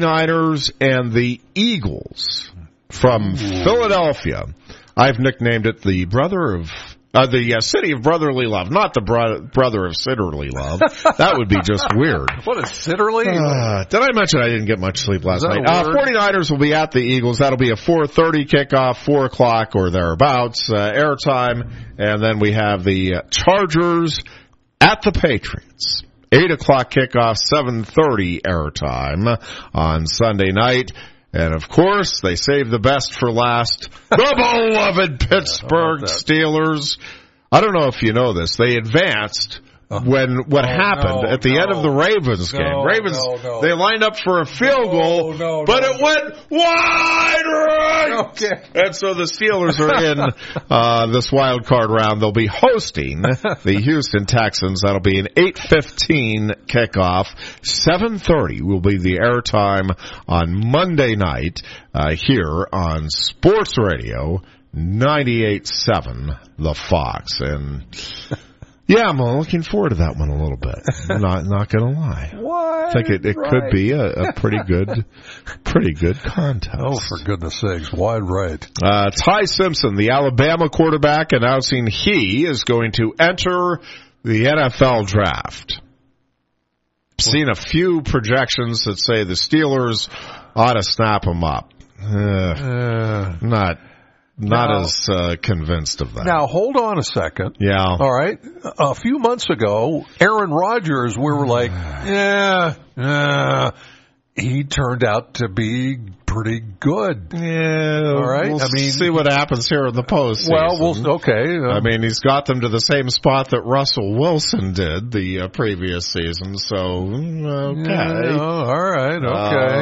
49ers and the Eagles from Ooh. Philadelphia. I've nicknamed it the brother of... Uh, the uh, city of brotherly love, not the bro- brother of sitterly love. That would be just weird. What is sitterly? Uh, did I mention I didn't get much sleep last Is that night? a Uh, word? 49ers will be at the Eagles. That'll be a four thirty kickoff, four o'clock or thereabouts, uh, airtime. And then we have the uh, Chargers at the Patriots. eight o'clock kickoff, seven thirty airtime on Sunday night. And, of course, they saved the best for last. The beloved Pittsburgh Steelers. I don't know if you know this. They advanced when what oh, happened no, at the no, end of the Ravens game. no, Ravens, no, no. they lined up for a field No, goal, no, but no. it went wide right. Okay. And so the Steelers are in uh, this wild card round. They'll be hosting the Houston Texans. That'll be an eight fifteen kickoff. seven thirty will be the airtime on Monday night uh, here on Sports Radio ninety-eight point seven The Fox. And yeah, I'm looking forward to that one a little bit. I'm not not gonna lie. What? I think it, it right. could be a, a pretty good, pretty good contest. Oh, for goodness sakes, wide right. Uh, Ty Simpson, the Alabama quarterback, announcing he is going to enter the N F L draft. Seen a few projections that say the Steelers ought to snap him up. Uh, Uh, not, not now- as uh, convinced of that. now, hold on a second. yeah. All right. A few months ago, Aaron Rodgers, we were like, yeah, yeah. He turned out to be pretty good. Yeah, All right. We'll I mean- see what happens here in the postseason. Well, we'll okay. uh, I mean, he's got them to the same spot that Russell Wilson did the uh, previous season, so, mm, okay. yeah, all right. Okay.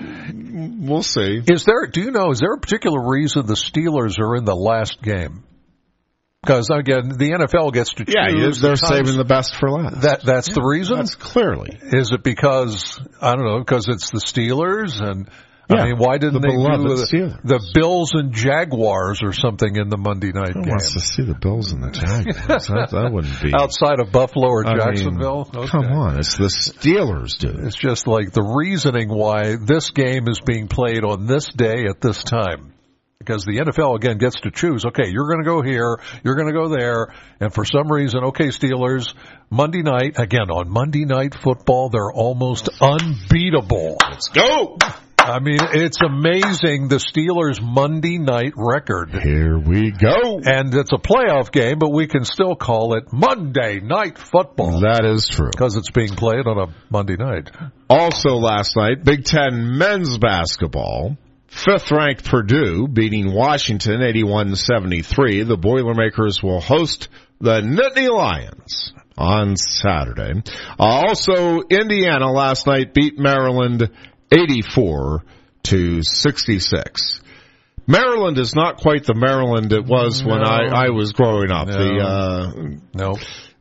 Um, we'll see. Is there? Do you know? Is there a particular reason the Steelers are in the last game? Because again, the N F L gets to choose. Yeah, you- they're the times- saving the best for last. That that's the reason. That's clearly. Is it because I don't know? Because it's the Steelers, and Yeah, I mean, why didn't the they do beloved the, Steelers. the Bills and Jaguars or something in the Monday night Who game wants to see the Bills and the Jaguars? that, that wouldn't be. outside of Buffalo or I mean, Jacksonville? Okay. Come on, it's the Steelers, dude. It's just like the reasoning why this game is being played on this day at this time. Because the N F L, again, gets to choose, okay, you're going to go here, you're going to go there, and for some reason, okay, Steelers, Monday night, again, on Monday Night Football, they're almost unbeatable. Let's go! I mean, it's amazing, the Steelers' Monday night record. Here we go. And it's a playoff game, but we can still call it Monday Night Football. That is true. Because it's being played on a Monday night. Also last night, Big Ten men's basketball. Fifth-ranked Purdue beating Washington eighty-one seventy-three. The Boilermakers will host the Nittany Lions on Saturday. Uh, also, Indiana last night beat Maryland eighty-four to sixty-six. Maryland is not quite the Maryland it was when No. I, I was growing up. No. The uh, No.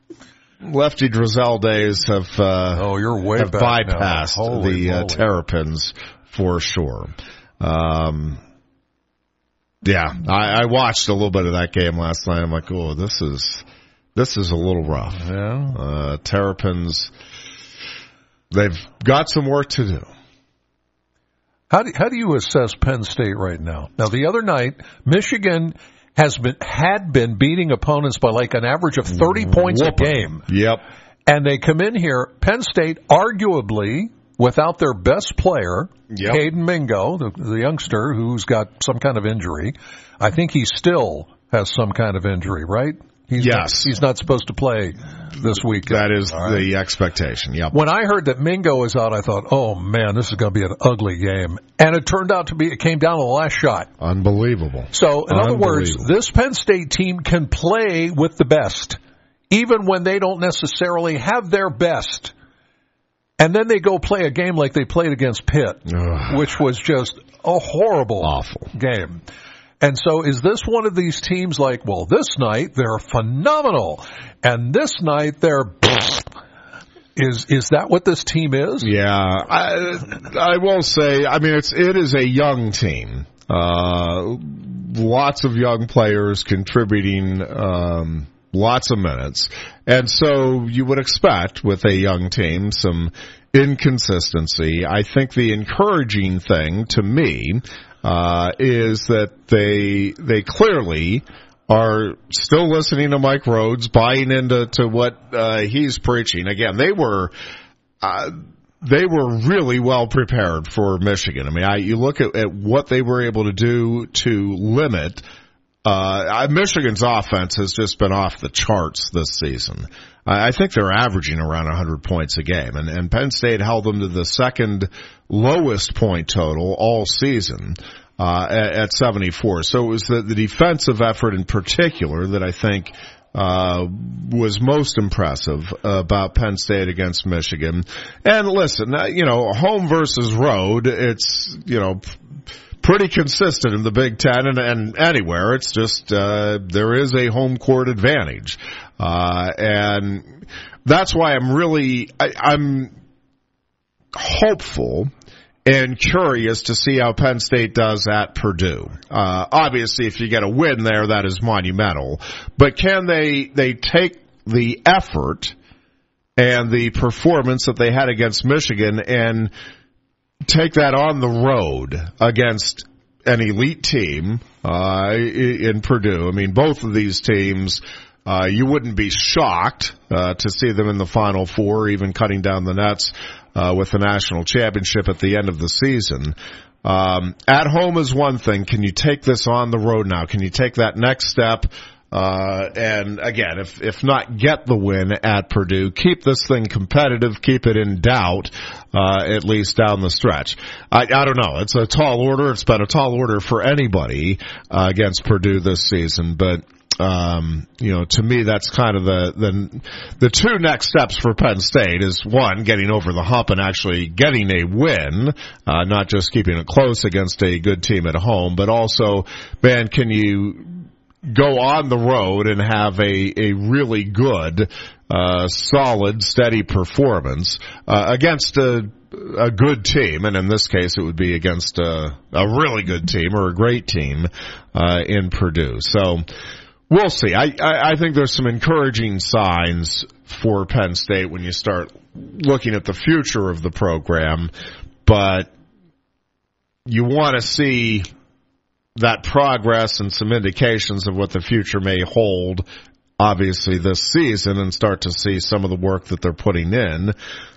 Lefty Drizel days have uh, Oh, you're way have back now. bypassed Holy the uh, moly. Terrapins for sure. Um, yeah, I, I watched a little bit of that game last night. I'm like, oh, this is this is a little rough. Yeah. Uh, Terrapins, they've got some work to do. How do, how do you assess Penn State right now? Now, the other night, Michigan has been had been beating opponents by like an average of thirty points Whoop. a game. Yep. And they come in here, Penn State, arguably, without their best player, Yep. Caden Mingo, the, the youngster who's got some kind of injury. I think he still has some kind of injury, right? He's Yes. Not, he's not supposed to play this weekend. That is All right? the expectation, yep. When I heard that Mingo is out, I thought, oh, man, this is going to be an ugly game. And it turned out to be, it came down to the last shot. Unbelievable. So, in other words, Unbelievable. this Penn State team can play with the best, even when they don't necessarily have their best. And then they go play a game like they played against Pitt, Ugh. which was just a horrible Awful. game. And so is this one of these teams like, well, this night they're phenomenal, and this night they're... Is is that what this team is? Yeah, I, I will say, I mean, it's it is a young team. Uh, lots of young players contributing um, lots of minutes. And so you would expect with a young team some inconsistency. I think the encouraging thing to me uh, is that they they clearly are still listening to Mike Rhodes, buying into to what uh, he's preaching. Again, they were uh, they were really well prepared for Michigan. I mean, I, you look at, at what they were able to do to limit. Uh, Michigan's offense has just been off the charts this season. I think they're averaging around one hundred points a game, and, and Penn State held them to the second lowest point total all season uh, at, at seventy-four. So it was the, the defensive effort in particular that I think uh, was most impressive about Penn State against Michigan. And listen, you know, home versus road, it's, you know, pretty consistent in the Big Ten and, and anywhere. It's just uh, there is a home court advantage, uh, and that's why I'm really I, I'm hopeful and curious to see how Penn State does at Purdue. Uh, obviously, if you get a win there, that is monumental. But can they they take the effort and the performance that they had against Michigan and take that on the road against an elite team uh, in Purdue? I mean, both of these teams, uh, you wouldn't be shocked uh, to see them in the Final Four, even cutting down the nets uh, with the national championship at the end of the season. Um, at home is one thing. Can you take this on the road now? Can you take that next step? Uh, and again, if, if not get the win at Purdue, keep this thing competitive, keep it in doubt, uh, at least down the stretch. I, I don't know. It's a tall order. It's been a tall order for anybody, uh, against Purdue this season, but, um, you know, to me, that's kind of the, the, the two next steps for Penn State is one, getting over the hump and actually getting a win, uh, not just keeping it close against a good team at home, but also, man, can you go on the road and have a, a really good, uh, solid, steady performance, uh, against a, a good team. And in this case, it would be against a, a really good team or a great team, uh, in Purdue. So we'll see. I, I, I think there's some encouraging signs for Penn State when you start looking at the future of the program, but you want to see that progress and some indications of what the future may hold, obviously, this season, and start to see some of the work that they're putting in,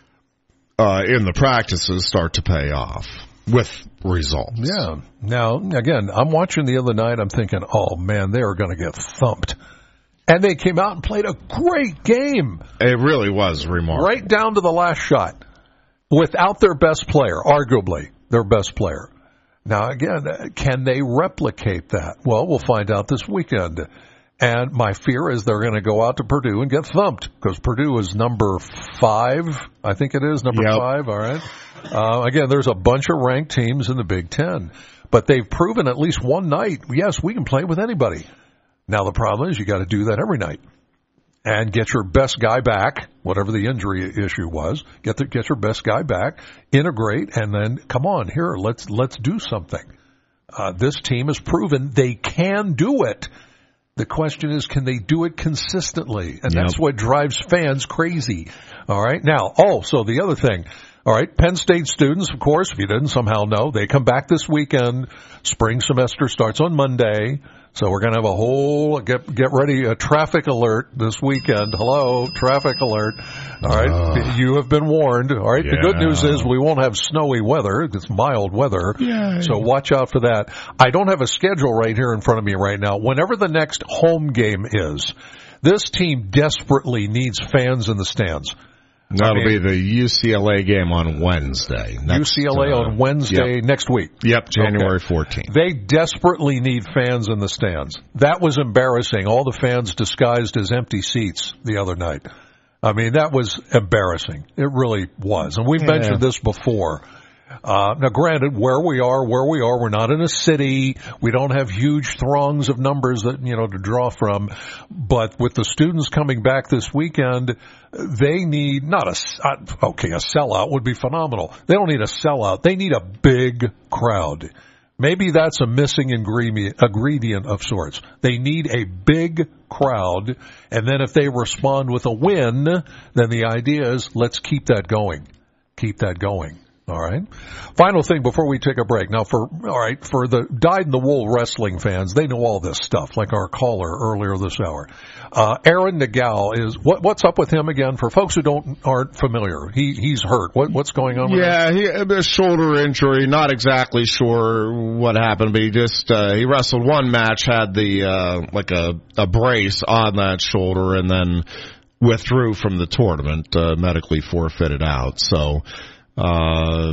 uh, in the practices start to pay off with results. Yeah. Now, again, I'm watching the other night, I'm thinking, oh, man, they are going to get thumped. And they came out and played a great game. It really was remarkable. Right down to the last shot. Without their best player, arguably their best player. Now, again, can they replicate that? Well, we'll find out this weekend. And my fear is they're going to go out to Purdue and get thumped because Purdue is number five. I think it is number yep. five. All right. Uh, again, there's a bunch of ranked teams in the Big Ten, but they've proven at least one night, yes, we can play with anybody. Now, the problem is you got to do that every night and get your best guy back, whatever the injury issue was. Get the, get your best guy back, integrate, and then come on here. Let's let's do something. Uh, this team has proven they can do it. The question is, can they do it consistently? And Yep. that's what drives fans crazy. All right. Now, oh, so the other thing. All right. Penn State students, of course, if you didn't somehow know, they come back this weekend. Spring semester starts on Monday. So we're going to have a whole, get get ready, a traffic alert this weekend. Hello, traffic alert. All right. Uh, you have been warned. All right. The good yeah. news is we won't have snowy weather. It's mild weather. Yay. So watch out for that. I don't have a schedule right here in front of me right now. Whenever the next home game is, this team desperately needs fans in the stands. That'll I mean, be the U C L A game on Wednesday. Next, U C L A uh, on Wednesday yep. next week. Yep, January Okay. fourteenth. They desperately need fans in the stands. That was embarrassing. All the fans disguised as empty seats the other night. I mean, that was embarrassing. It really was. And we've Yeah. mentioned this before. Uh, now granted, where we are, where we are, we're not in a city. We don't have huge throngs of numbers that, you know, to draw from. But with the students coming back this weekend, they need not a, okay, a sellout would be phenomenal. They don't need a sellout. They need a big crowd. Maybe that's a missing ingredient, ingredient of sorts. They need a big crowd. And then if they respond with a win, then the idea is let's keep that going. Keep that going. All right. Final thing before we take a break. Now, for all right, for the dyed-in-the-wool wrestling fans, they know all this stuff, like our caller earlier this hour. Uh, Aaron Nagel is what, what's up with him again? For folks who don't aren't familiar, he he's hurt. What what's going on? With Yeah, him? he had a shoulder injury. Not exactly sure what happened, but he just uh, he wrestled one match, had the uh, like a a brace on that shoulder, and then withdrew from the tournament, uh, medically forfeited out. So. Uh,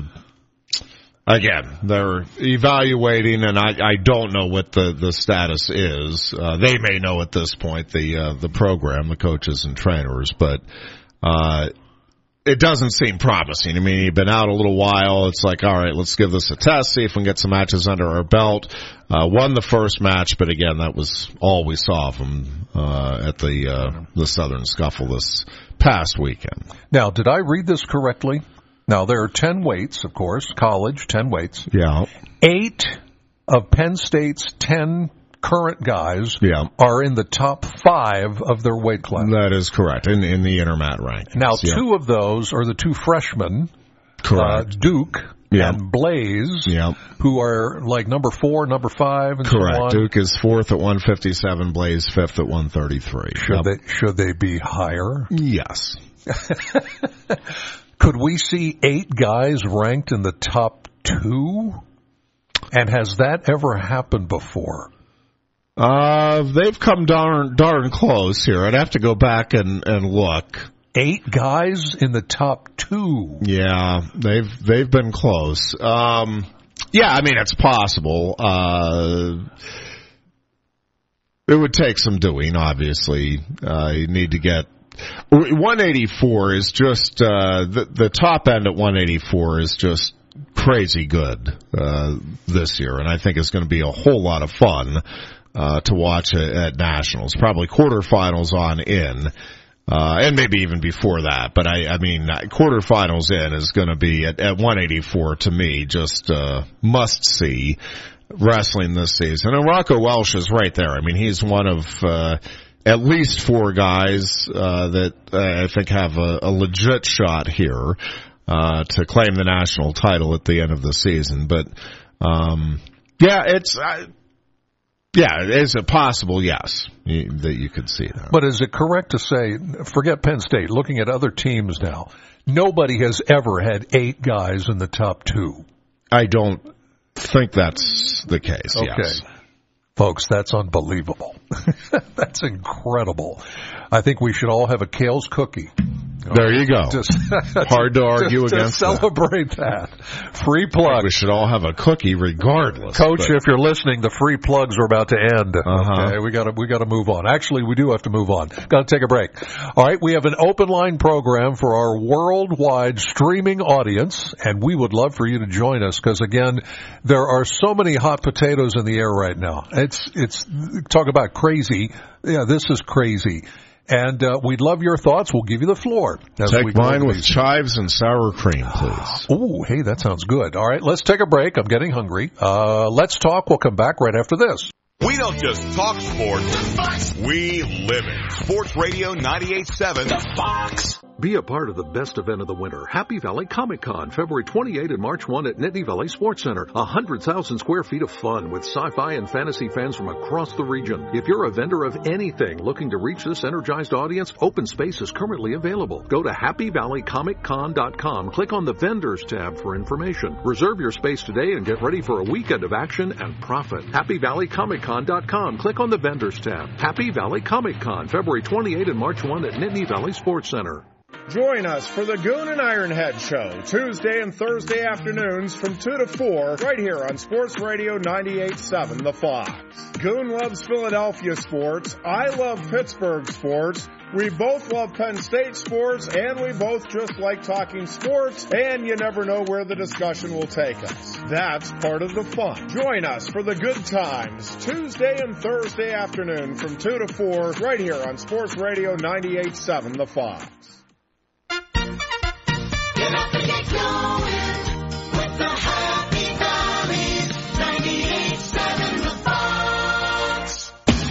again, they're evaluating, and I, I don't know what the, the status is. Uh, they may know at this point, the, uh, the program, the coaches and trainers, but, uh, it doesn't seem promising. I mean, he'd been out a little while. It's like, all right, let's give this a test, see if we can get some matches under our belt. Uh, won the first match, but again, that was all we saw of him, uh, at the, uh, the Southern Scuffle this past weekend. Now, did I read this correctly? Now, there are ten weights, of course, college, ten weights. Yeah. Eight of Penn State's ten current guys Yeah. are in the top five of their weight class. That is correct, in, in the intermat rankings. Now, yeah. two of those are the two freshmen, uh, Correct. Duke Yeah. and Blaze, Yeah. who are like number four, number five, and Correct. so on. Duke is fourth at one fifty-seven, Blaze fifth at one thirty-three. Should Yep. they should they be higher? Yes. Could we see eight guys ranked in the top two? And has that ever happened before? Uh, they've come darn, darn close here. I'd have to go back and, and look. Eight guys in the top two. Yeah, they've, they've been close. Um, yeah, I mean, it's possible. Uh, it would take some doing, obviously. Uh, you need to get, one eighty-four is just, uh, the, the top end at one eighty-four is just crazy good, uh, this year. And I think it's going to be a whole lot of fun, uh, to watch at, at Nationals. Probably quarterfinals on in. Uh, and maybe even before that, but I, I mean, quarterfinals in is going to be at, at one eighty-four to me, just, uh, must see wrestling this season. And Rocco Welsh is right there. I mean, he's one of, uh, at least four guys, uh, that uh, I think have a, a legit shot here, uh, to claim the national title at the end of the season. But, um, yeah, it's, uh, yeah, is it possible? Yes, you, that you could see that. But is it correct to say, forget Penn State, looking at other teams now, nobody has ever had eight guys in the top two? I don't think that's the case, Okay. yes. Folks, that's unbelievable. That's incredible. I think we should all have a Kale's cookie. There you go. Just, Hard to argue to, against to celebrate that. Free plug. We should all have a cookie regardless. Coach, but- if you're listening, the free plugs are about to end. Uh-huh. Okay, we gotta, we gotta move on. Actually, we do have to move on. Gotta take a break. All right, we have an open line program for our worldwide streaming audience, and we would love for you to join us, because again, there are so many hot potatoes in the air right now. It's, it's, talk about crazy. Yeah, this is crazy. And uh, we'd love your thoughts. We'll give you the floor. as we Take go mine over with these. chives and sour cream, please. Ooh, hey, that sounds good. All right, let's take a break. I'm getting hungry. Uh, let's talk. We'll come back right after this. We don't just talk sports, we live it. Sports Radio ninety-eight point seven, The Fox. Be a part of the best event of the winter, Happy Valley Comic Con, February twenty-eighth and March first at Nittany Valley Sports Center. one hundred thousand square feet of fun with sci-fi and fantasy fans from across the region. If you're a vendor of anything looking to reach this energized audience, open space is currently available. Go to happy valley comic con dot com, click on the Vendors tab for information. Reserve your space today and get ready for a weekend of action and profit. happy valley comic con dot com, click on the Vendors tab. Happy Valley Comic Con, February twenty-eighth and March first at Nittany Valley Sports Center. Join us for the Goon and Ironhead Show, Tuesday and Thursday afternoons from two to four, right here on Sports Radio ninety-eight point seven, The Fox. Goon loves Philadelphia sports. I love Pittsburgh sports. We both love Penn State sports, and we both just like talking sports, and you never know where the discussion will take us. That's part of the fun. Join us for the good times, Tuesday and Thursday afternoon from two to four, right here on Sports Radio ninety-eight point seven, The Fox. Get up and get going with the Happy Valley ninety-eight point seven, The Fox.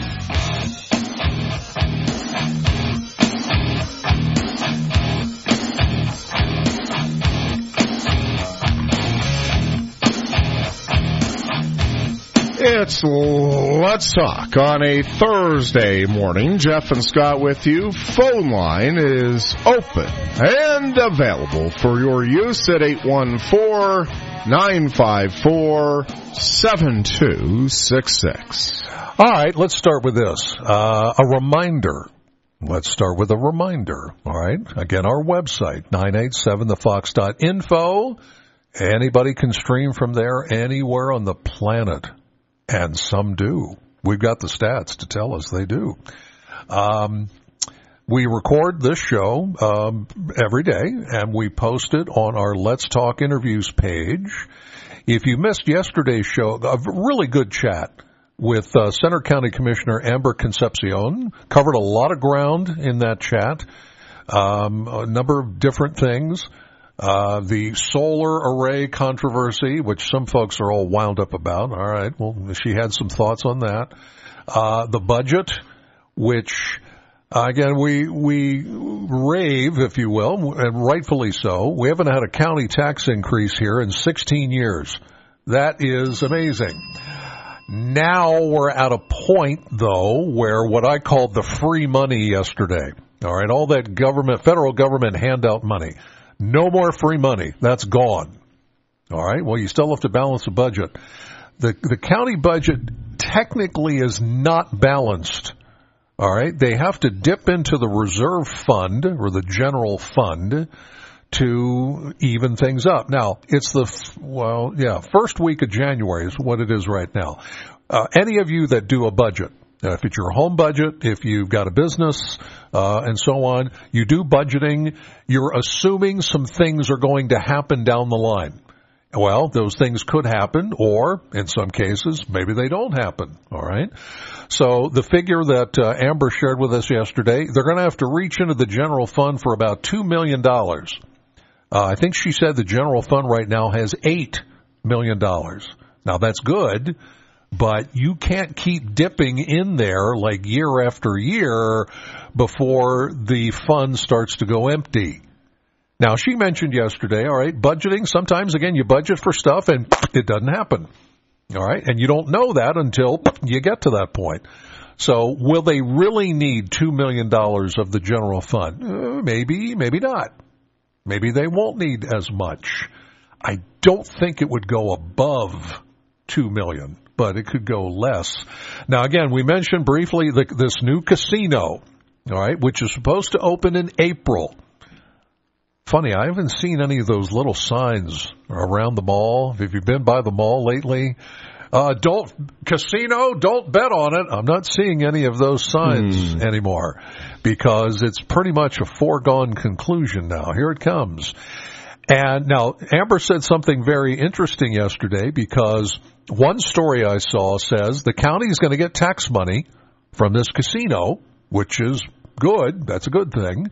It's Let's Talk on a Thursday morning. Jeff and Scott with you. Phone line is open and available for your use at eight one four, nine five four, seven two six six. All right, let's start with this. Uh, a reminder. Let's start with a reminder. All right. Again, our website, nine eight seven the fox dot info. Anybody can stream from there anywhere on the planet. And some do. We've got the stats to tell us they do. Um, we record this show um, every day, and we post it on our Let's Talk Interviews page. If you missed yesterday's show, a really good chat with uh, Center County Commissioner Amber Concepcion. Covered a lot of ground in that chat, um, a number of different things. Uh, the solar array controversy, which some folks are all wound up about. All right. Well, she had some thoughts on that. Uh, the budget, which, uh, again, we, we rave, if you will, and rightfully so. We haven't had a county tax increase here in sixteen years. That is amazing. Now we're at a point, though, where what I called the free money yesterday. All right. All that government, federal government handout money. No more free money. That's gone. All right. Well, you still have to balance the budget. The the county budget technically is not balanced. All right. They have to dip into the reserve fund or the general fund to even things up. Now, it's the, well, yeah, first week of January is what it is right now. Uh, any of you that do a budget, Uh, if it's your home budget, if you've got a business, uh, and so on, you do budgeting, you're assuming some things are going to happen down the line. Well, those things could happen, or in some cases, maybe they don't happen. All right. So the figure that uh, Amber shared with us yesterday, they're going to have to reach into the general fund for about two million dollars. Uh, I think she said the general fund right now has eight million dollars. Now that's good. But you can't keep dipping in there like year after year before the fund starts to go empty. Now, she mentioned yesterday, all right, budgeting, sometimes, again, you budget for stuff and it doesn't happen. All right, and you don't know that until you get to that point. So will they really need two million dollars of the general fund? Uh, maybe, maybe not. Maybe they won't need as much. I don't think it would go above two million dollars. But it could go less. Now, again, we mentioned briefly the, this new casino, all right, which is supposed to open in April. Funny, I haven't seen any of those little signs around the mall. Have you been by the mall lately? Uh, don't, casino, don't bet on it. I'm not seeing any of those signs hmm. anymore because it's pretty much a foregone conclusion now. Here it comes. And now, Amber said something very interesting yesterday because one story I saw says the county is going to get tax money from this casino, which is good. That's a good thing.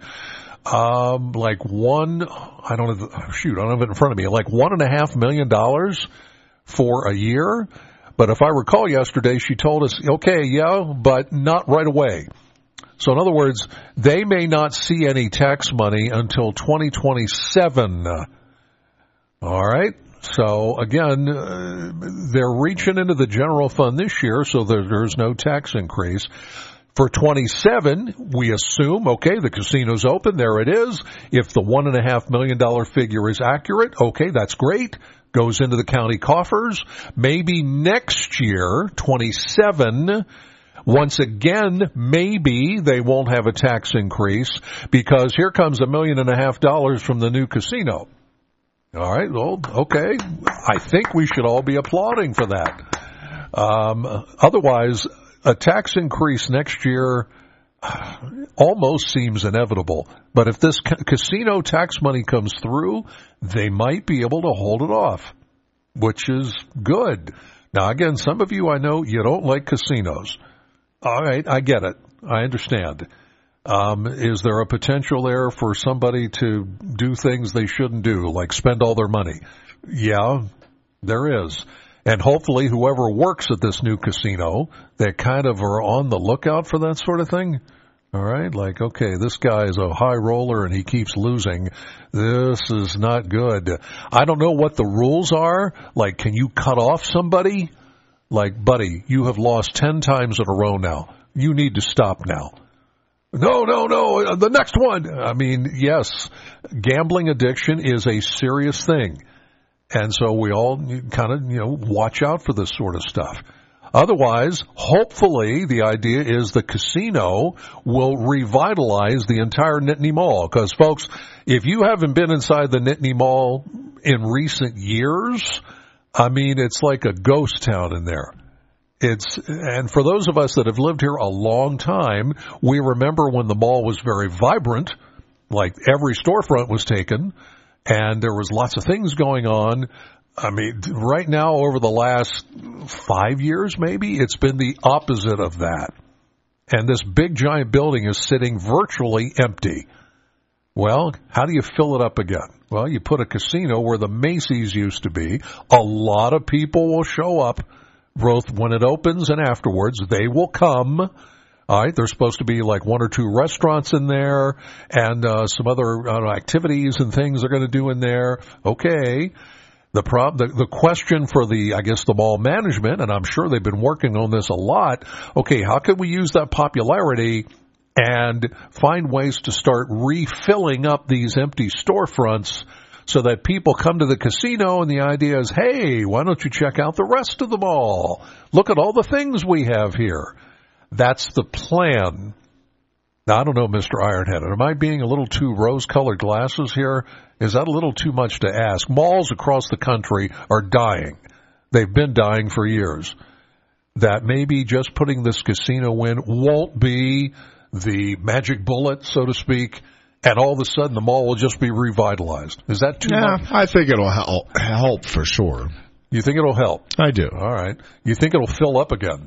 Um, like one, I don't have, shoot, I don't have it in front of me, like one and a half million dollars for a year. But if I recall yesterday, she told us, okay, yeah, but not right away. So in other words, they may not see any tax money until twenty twenty-seven. All right. So again, uh, they're reaching into the general fund this year, so there, there's no tax increase. For twenty-seven, we assume, okay, the casino's open, there it is. If the one and a half million dollar figure is accurate, okay, that's great. Goes into the county coffers. Maybe next year, twenty-seven, once again, maybe they won't have a tax increase because here comes a million and a half dollars from the new casino. All right, well, okay. I think we should all be applauding for that. Um, otherwise, a tax increase next year almost seems inevitable. But if this ca- casino tax money comes through, they might be able to hold it off, which is good. Now, again, some of you I know, you don't like casinos. All right, I get it. I understand. Um, is there a potential there for somebody to do things they shouldn't do, like spend all their money? Yeah, there is. And hopefully whoever works at this new casino, they kind of are on the lookout for that sort of thing. All right, like, okay, this guy is a high roller and he keeps losing. This is not good. I don't know what the rules are. Like, can you cut off somebody? Like, buddy, you have lost ten times in a row now. You need to stop now. No, no, no, the next one. I mean, yes, gambling addiction is a serious thing. And so we all kind of, you know, watch out for this sort of stuff. Otherwise, hopefully, the idea is the casino will revitalize the entire Nittany Mall. Because, folks, if you haven't been inside the Nittany Mall in recent years, I mean, it's like a ghost town in there. It's, and for those of us that have lived here a long time, we remember when the mall was very vibrant, like every storefront was taken, and there was lots of things going on. I mean, right now, over the last five years, maybe, it's been the opposite of that. And this big, giant building is sitting virtually empty. Well, how do you fill it up again? Well, you put a casino where the Macy's used to be. A lot of people will show up, both when it opens and afterwards. They will come. All right, there's supposed to be like one or two restaurants in there and uh, some other I don't know, activities and things they're going to do in there. Okay. The, prob- the the question for the, I guess, the mall management, and I'm sure they've been working on this a lot, okay, how can we use that popularity and find ways to start refilling up these empty storefronts so that people come to the casino and the idea is, hey, why don't you check out the rest of the mall? Look at all the things we have here. That's the plan. Now, I don't know, Mister Ironhead, am I being a little too rose-colored glasses here? Is that a little too much to ask? Malls across the country are dying. They've been dying for years. That maybe just putting this casino in won't be the magic bullet, so to speak, and all of a sudden the mall will just be revitalized. Is that too Yeah, much? I think it'll help, help for sure. You think it'll help? I do. All right. You think it'll fill up again?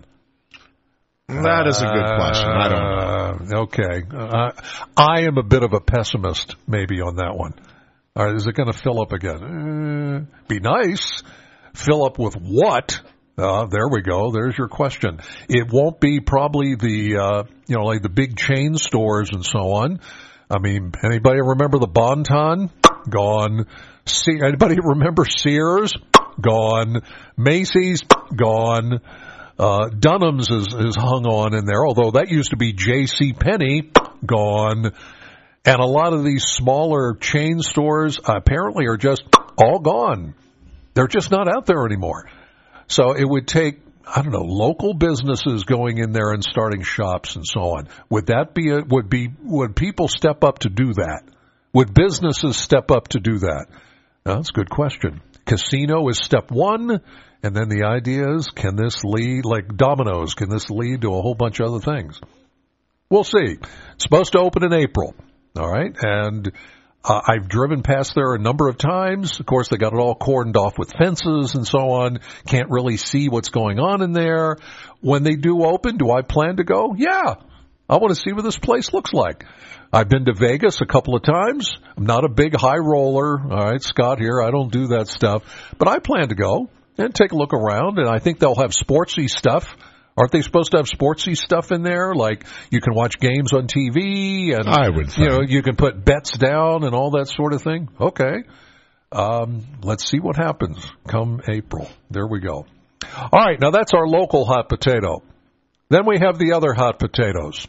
That is a good question. I don't know. Uh, okay. Uh, I am a bit of a pessimist, maybe, on that one. All right, is it going to fill up again? Uh, be nice. Fill up with what? Uh, there we go. There's your question. It won't be probably the, uh, you know, like the big chain stores and so on. I mean, anybody remember the Bon-Ton? Gone. See, anybody remember Sears? Gone. Macy's? Gone. Uh, Dunham's is, is hung on in there, although that used to be J C. Penney. Gone. And a lot of these smaller chain stores apparently are just all gone. They're just not out there anymore. So it would take, I don't know, local businesses going in there and starting shops and so on. Would that be a, would be, would people step up to do that? Would businesses step up to do that? Now, that's a good question. Casino is step one, and then the idea is, can this lead, like dominoes, can this lead to a whole bunch of other things? We'll see. It's supposed to open in April, all right? And uh, I've driven past there a number of times. Of course, they got it all cordoned off with fences and so on. Can't really see what's going on in there. When they do open, do I plan to go? Yeah. I want to see what this place looks like. I've been to Vegas a couple of times. I'm not a big high roller. All right, Scott here. I don't do that stuff. But I plan to go. and take a look around. And I think they'll have sportsy stuff. Aren't they supposed to have sportsy stuff in there? Like you can watch games on T V, and I would think. you know you can put bets down and all that sort of thing. Okay, um, let's see what happens come April. There we go. All right, now that's our local hot potato. Then we have the other hot potatoes.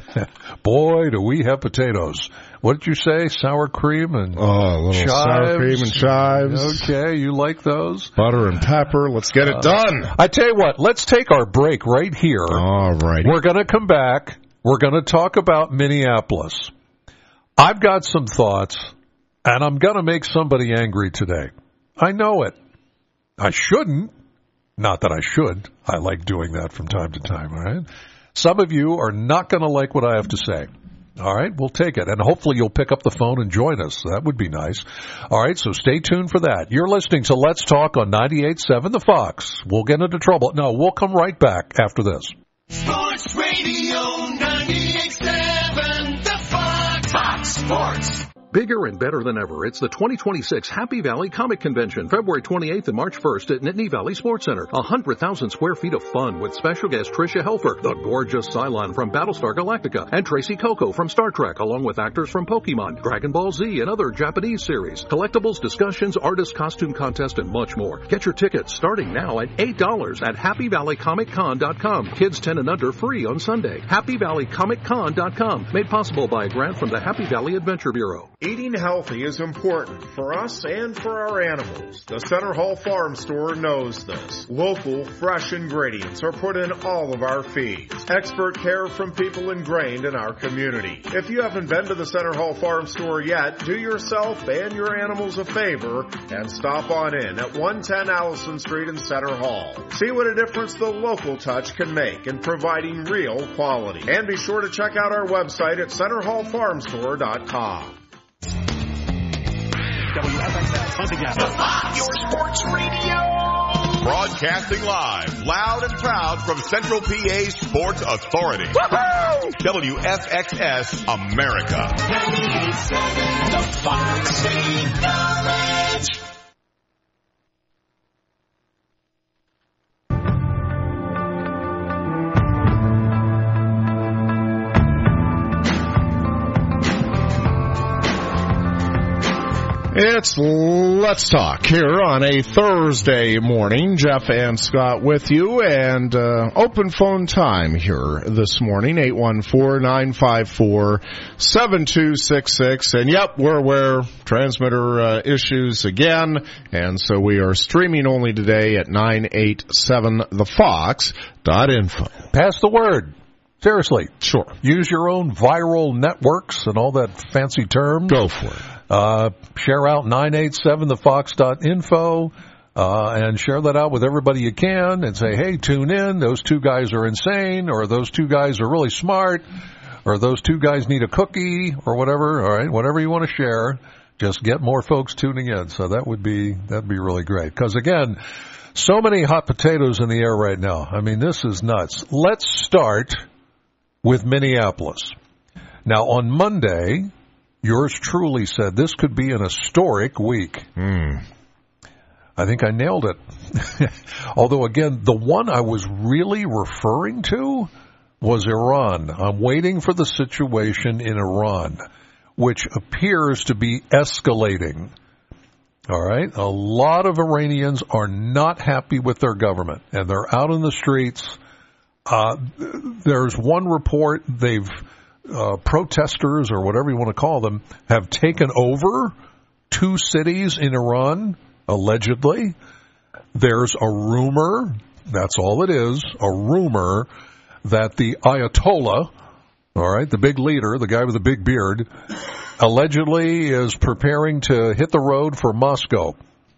Boy, do we have potatoes. What did you say? Sour cream and oh, a little chives? Sour cream and chives. Okay, you like those? Butter and pepper. Let's get it uh, done. I tell you what, let's take our break right here. All right. We're going to come back. We're going to talk about Minneapolis. I've got some thoughts, and I'm going to make somebody angry today. I know it. I shouldn't. Not that I should. I like doing that from time to time, all right? Some of you are not going to like what I have to say. All right, we'll take it. And hopefully you'll pick up the phone and join us. That would be nice. All right, so stay tuned for that. You're listening to Let's Talk on ninety-eight point seven The Fox. We'll get into trouble. No, we'll come right back after this. Sports Radio ninety-eight point seven The Fox. Fox Sports. Bigger and better than ever, it's the twenty twenty-six Happy Valley Comic Convention, February twenty-eighth and March first at Nittany Valley Sports Center. one hundred thousand square feet of fun with special guest Tricia Helfer, the gorgeous Cylon from Battlestar Galactica, and Tracy Coco from Star Trek, along with actors from Pokemon, Dragon Ball Z, and other Japanese series. Collectibles, discussions, artist costume contest, and much more. Get your tickets starting now at eight dollars at happy valley comic con dot com. Kids ten and under free on Sunday. happy valley comic con dot com. Made possible by a grant from the Happy Valley Adventure Bureau. Eating healthy is important for us and for our animals. The Center Hall Farm Store knows this. Local, fresh ingredients are put in all of our feeds. Expert care from people ingrained in our community. If you haven't been to the Center Hall Farm Store yet, do yourself and your animals a favor and stop on in at one ten Allison Street in Center Hall. See what a difference the local touch can make in providing real quality. And be sure to check out our website at center hall farm store dot com. W F X X, Huntington. The Fox, your sports radio. Broadcasting live, loud and proud from Central P A Sports Authority. Woo-hoo! W F X S America. ninety-eight point seven The Fox Acknowledge. It's Let's Talk here on a Thursday morning. Jeff and Scott with you, and uh, open phone time here this morning, eight one four, nine five four, seven two six six. And yep, we're aware transmitter uh, issues again, and so we are streaming only today at nine eight seven the fox dot info. Pass the word. Seriously. Sure. Use your own viral networks and all that fancy term. Go for it. Uh, share out nine eight seven the fox dot info, uh, and share that out with everybody you can and say, hey, tune in. Those two guys are insane, or those two guys are really smart, or those two guys need a cookie, or whatever. All right, whatever you want to share, just get more folks tuning in. So that would be, that'd be really great. Because again, so many hot potatoes in the air right now. I mean, this is nuts. Let's start with Minneapolis. Now, on Monday, yours truly said this could be an historic week. Mm. I think I nailed it. Although, again, the one I was really referring to was Iran. I'm waiting for the situation in Iran, which appears to be escalating. All right? A lot of Iranians are not happy with their government, and they're out in the streets. Uh, there's one report they've... Uh, protesters, or whatever you want to call them, have taken over two cities in Iran, allegedly. There's a rumor, that's all it is, a rumor that the Ayatollah, all right, the big leader, the guy with the big beard, allegedly is preparing to hit the road for Moscow.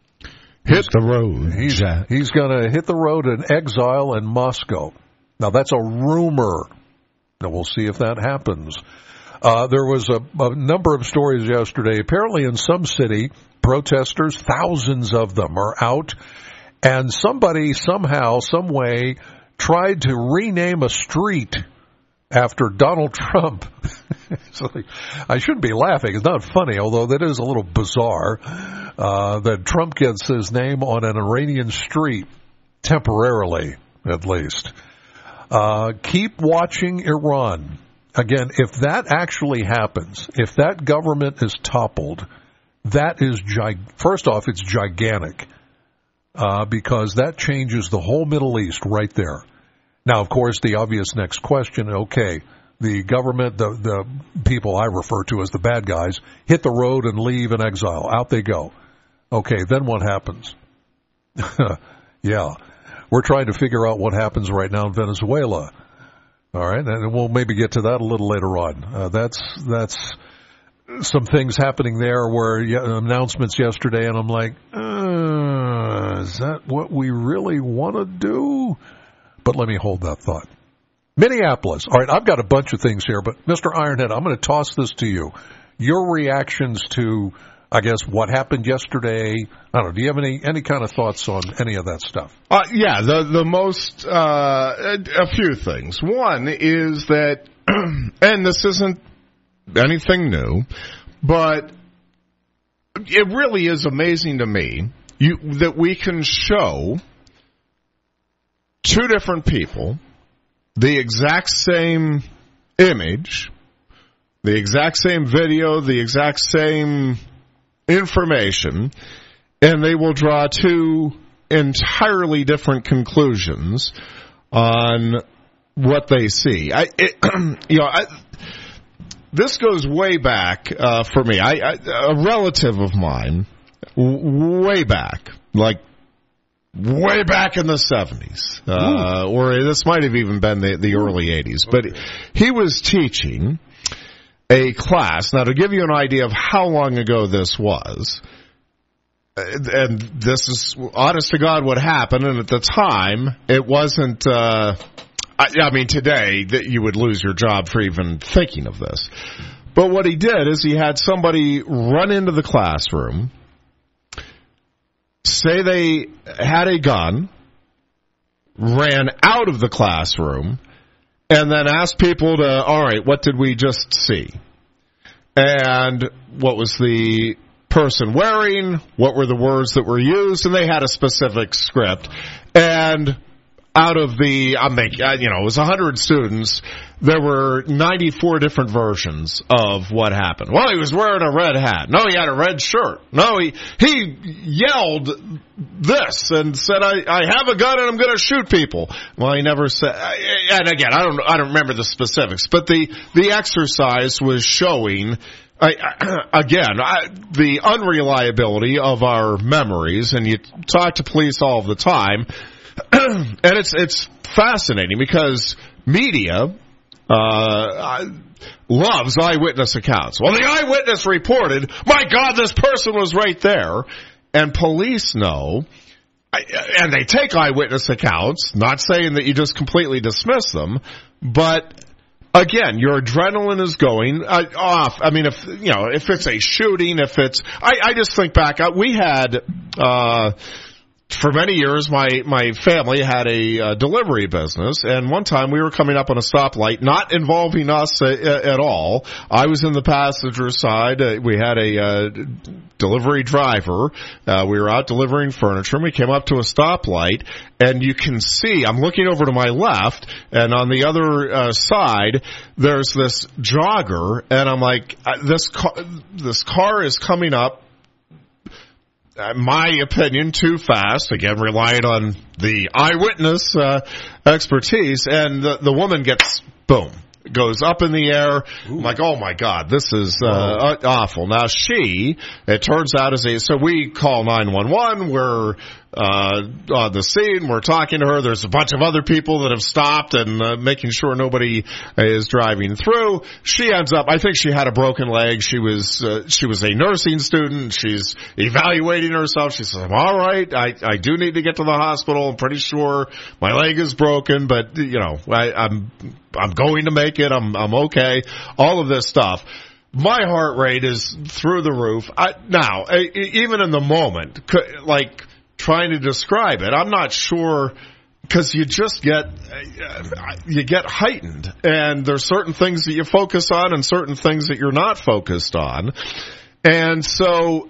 Hit the road, He's, Jack. he's going to hit the road in exile in Moscow. Now, that's a rumor. Now, we'll see if that happens. Uh, there was a, a number of stories yesterday. Apparently in some city, protesters, thousands of them, are out, and somebody somehow, some way, tried to rename a street after Donald Trump. So I shouldn't be laughing. It's not funny, although that is a little bizarre, uh, that Trump gets his name on an Iranian street, temporarily at least. Uh, keep watching Iran. Again, if that actually happens, if that government is toppled, that is, gig- first off, it's gigantic, uh, because that changes the whole Middle East right there. Now, of course, the obvious next question, okay, the government, the, the people I refer to as the bad guys, hit the road and leave in exile. Out they go. Okay, then what happens? Yeah, we're trying to figure out what happens right now in Venezuela. All right, and we'll maybe get to that a little later on. Uh, that's that's some things happening there where yeah, announcements yesterday, and I'm like, uh, is that what we really want to do? But let me hold that thought. Minneapolis. All right, I've got a bunch of things here, but Mister Ironhead, I'm going to toss this to you. Your reactions to, I guess, what happened yesterday. I don't know. Do you have any, any kind of thoughts on any of that stuff? Uh, yeah, the the most, uh, a, a few things. One is that, and this isn't anything new, but it really is amazing to me you, that we can show two different people the exact same image, the exact same video, the exact same information, and they will draw two entirely different conclusions on what they see. I, it, you know, I, this goes way back uh, for me. I, I, a relative of mine, w- way back, like way back in the seventies, uh, or this might have even been the, the early eighties, but he was teaching a class. Now, to give you an idea of how long ago this was, and this is honest to God what happened, and at the time, it wasn't, uh, I, I mean, today, that you would lose your job for even thinking of this. But what he did is he had somebody run into the classroom, say they had a gun, ran out of the classroom, and then asked people to, all right, what did we just see? And what was the person wearing? What were the words that were used? And they had a specific script. And out of the, I'm making, you know, it was one hundred students, there were ninety-four different versions of what happened. Well, he was wearing a red hat. No, he had a red shirt. No, he he yelled this and said, I, I have a gun and I'm going to shoot people. Well, he never said, and again, I don't I don't remember the specifics, but the, the exercise was showing, I, I, again, I, the unreliability of our memories, and you talk to police all the time, and it's it's fascinating because media uh loves eyewitness accounts. Well, the eyewitness reported, my God, this person was right there. And police know, and they take eyewitness accounts, not saying that you just completely dismiss them, but again, your adrenaline is going uh, off. I mean, if, you know, if it's a shooting, if it's, I, I just think back, we had, uh, for many years, my, my family had a uh, delivery business, and one time we were coming up on a stoplight, not involving us uh, at all. I was in the passenger side. Uh, we had a uh, delivery driver. Uh, we were out delivering furniture, and we came up to a stoplight, and you can see, I'm looking over to my left, and on the other uh, side, there's this jogger, and I'm like, this car, this car is coming up, my opinion, too fast, again, relying on the eyewitness uh, expertise, and the, the woman gets, boom, goes up in the air. I'm like, oh, my God, this is uh, awful. Now, she, it turns out, is a, so we call nine one one, we're uh, on the scene, we're talking to her, there's a bunch of other people that have stopped and uh, making sure nobody is driving through. She ends up, I think she had a broken leg, she was uh, she was a nursing student, she's evaluating herself, she says, I'm all right, I, I do need to get to the hospital, I'm pretty sure my leg is broken, but, you know, I, I'm I'm going to make it, I'm I'm okay, all of this stuff. My heart rate is through the roof. I, now, even in the moment, like, trying to describe it, I'm not sure because you just get you get heightened, and there's certain things that you focus on and certain things that you're not focused on, and so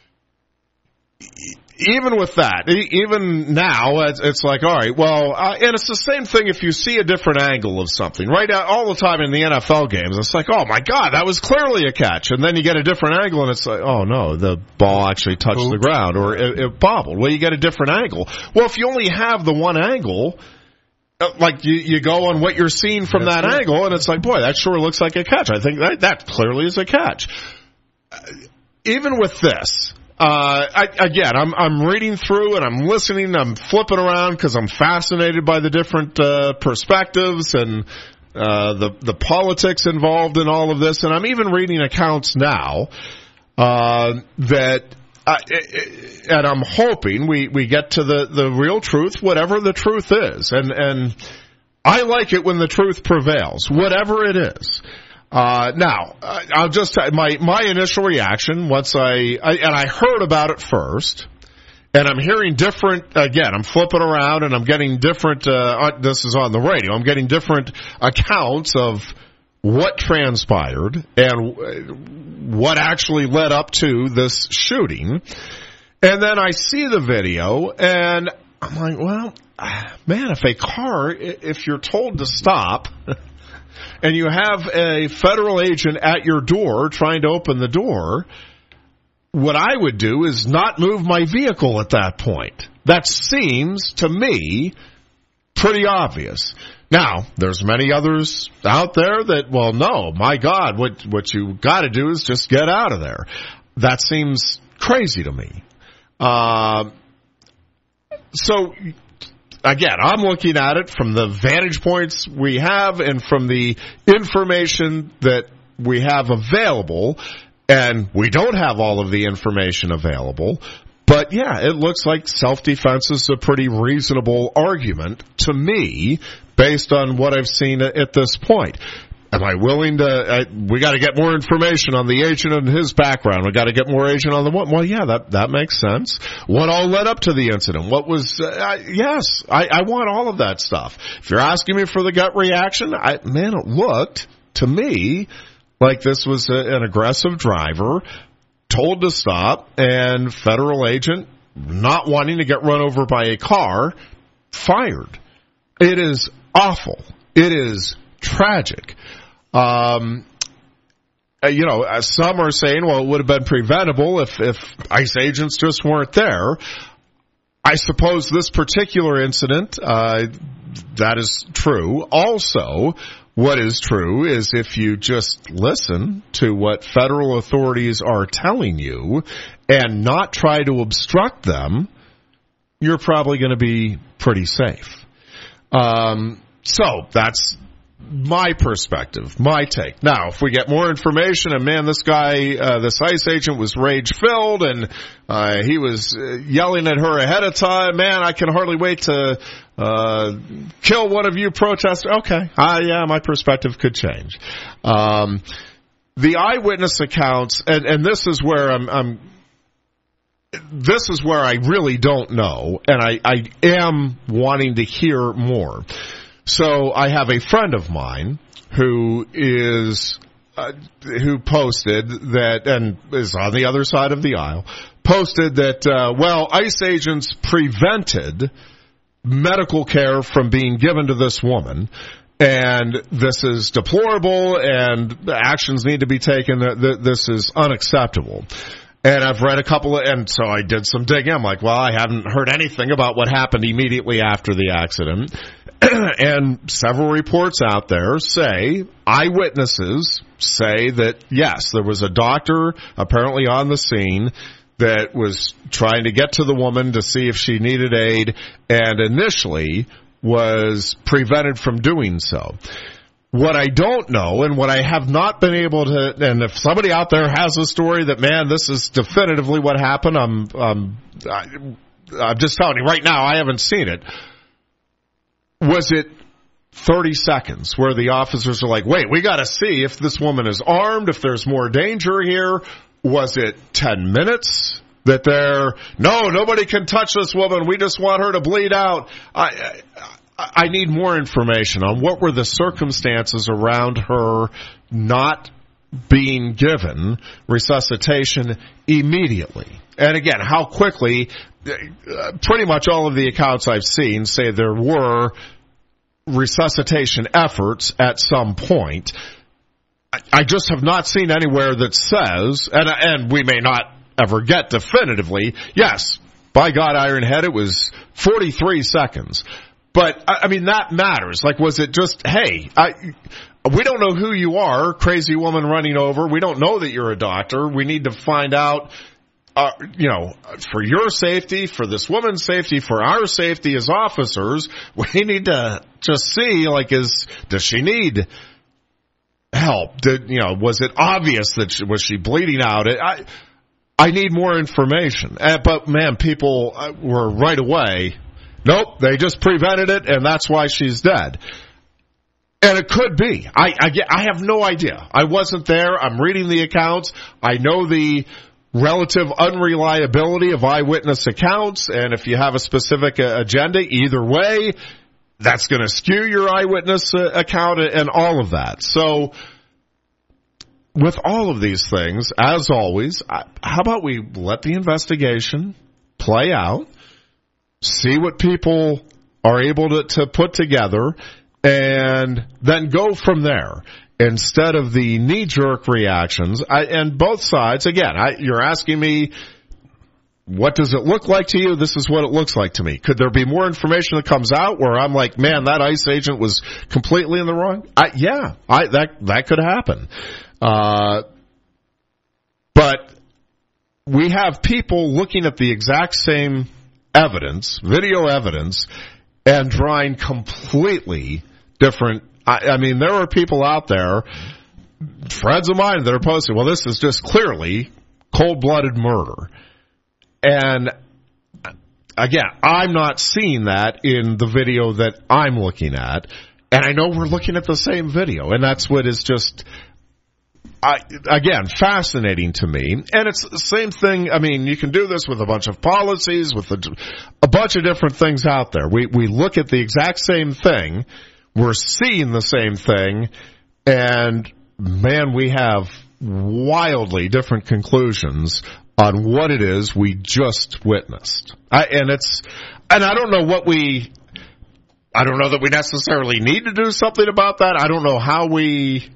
even with that, even now, it's, it's like, all right, well, uh, and it's the same thing if you see a different angle of something, right? All the time in the N F L games, it's like, oh my God, that was clearly a catch, and then you get a different angle, and it's like, oh no, the ball actually touched Oops. the ground, or it, it bobbled. Well, you get a different angle. Well, if you only have the one angle, uh, like you, you go on what you're seeing from That's that right. angle, and it's like, boy, that sure looks like a catch. I think that, that clearly is a catch. Uh, even with this, Uh, I, again, I'm, I'm reading through and I'm listening, I'm flipping around because I'm fascinated by the different, uh, perspectives and, uh, the, the politics involved in all of this. And I'm even reading accounts now, uh, that, uh, and I'm hoping we, we get to the, the real truth, whatever the truth is. And, and I like it when the truth prevails, whatever it is. Uh, now, I'll just, my, my initial reaction once I, I, and I heard about it first, and I'm hearing different, again, I'm flipping around and I'm getting different, uh, this is on the radio, I'm getting different accounts of what transpired and what actually led up to this shooting. And then I see the video and I'm like, well, man, if a car, if you're told to stop, and you have a federal agent at your door trying to open the door, what I would do is not move my vehicle at that point. That seems, to me, pretty obvious. Now, there's many others out there that, well, no, my God, what, what you got to do is just get out of there. That seems crazy to me. Uh, so... Again, I'm looking at it from the vantage points we have and from the information that we have available, and we don't have all of the information available. But, yeah, it looks like self-defense is a pretty reasonable argument to me based on what I've seen at this point. Am I willing to, uh, we got to get more information on the agent and his background. We got to get more agent on the one. Well, yeah, that, that makes sense. What all led up to the incident? What was, uh, I, yes, I, I want all of that stuff. If you're asking me for the gut reaction, I, man, it looked to me like this was a, an aggressive driver told to stop, and federal agent not wanting to get run over by a car fired. It is awful. It is tragic. Um, you know, some are saying, well, it would have been preventable if, if ICE agents just weren't there. I suppose this particular incident, uh, that is true. Also, what is true is if you just listen to what federal authorities are telling you and not try to obstruct them, you're probably going to be pretty safe. Um, so that's my perspective, my take. Now, if we get more information, and man, this guy, uh, this ICE agent was rage-filled, and uh, he was uh, yelling at her ahead of time, man, I can hardly wait to uh, kill one of you protesters. Okay, uh, yeah, my perspective could change. Um, the eyewitness accounts, and, and this is where I'm, I'm, this is where I really don't know, and I, I am wanting to hear more. So I have a friend of mine who is uh, who posted that, and is on the other side of the aisle, posted that, uh, well, ICE agents prevented medical care from being given to this woman, and this is deplorable, and actions need to be taken. This is unacceptable. And I've read a couple of, and so I did some digging. I'm like, well, I haven't heard anything about what happened immediately after the accident. And several reports out there say, eyewitnesses say that, yes, there was a doctor apparently on the scene that was trying to get to the woman to see if she needed aid, and initially was prevented from doing so. What I don't know, and what I have not been able to, and if somebody out there has a story that, man, this is definitively what happened, I'm, I'm, I'm just telling you right now, I haven't seen it. Was it thirty seconds where the officers are like, wait, we got to see if this woman is armed, if there's more danger here? Was it ten minutes that they're, no, nobody can touch this woman. We just want her to bleed out. I, I, I need more information on what were the circumstances around her not being given resuscitation immediately. And again, how quickly, uh, pretty much all of the accounts I've seen say there were resuscitation efforts at some point. I, I just have not seen anywhere that says, and, and we may not ever get definitively, yes, by God, Ironhead, it was forty-three seconds. But, I, I mean, that matters. Like, was it just, hey, I, we don't know who you are, crazy woman running over. We don't know that you're a doctor. We need to find out, uh, you know, for your safety, for this woman's safety, for our safety as officers, we need to just see, like, is, does she need help? Did, you know, was it obvious that she, was she bleeding out? I, I need more information. Uh, but, man, people uh, were right away, nope, they just prevented it, and that's why she's dead. And it could be. I, I, I have no idea. I wasn't there. I'm reading the accounts. I know the relative unreliability of eyewitness accounts, and if you have a specific uh, agenda, either way, that's going to skew your eyewitness uh, account and all of that. So, with all of these things, as always, how about we let the investigation play out, see what people are able to, to put together, and then go from there instead of the knee-jerk reactions. I, and both sides, again, I, you're asking me, what does it look like to you? This is what it looks like to me. Could there be more information that comes out where I'm like, man, that ICE agent was completely in the wrong? I, yeah, I, that that could happen. Uh, but we have people looking at the exact same evidence, video evidence, and drawing completely different. I, I mean, there are people out there, friends of mine, that are posting, well, this is just clearly cold-blooded murder. And again, I'm not seeing that in the video that I'm looking at. And I know we're looking at the same video, and that's what is just, I, again, fascinating to me. And it's the same thing. I mean, you can do this with a bunch of policies, with a, a bunch of different things out there. We, we look at the exact same thing. We're seeing the same thing. And, man, we have wildly different conclusions on what it is we just witnessed. I, and it's, and I don't know what we, I don't know that we necessarily need to do something about that. I don't know how we,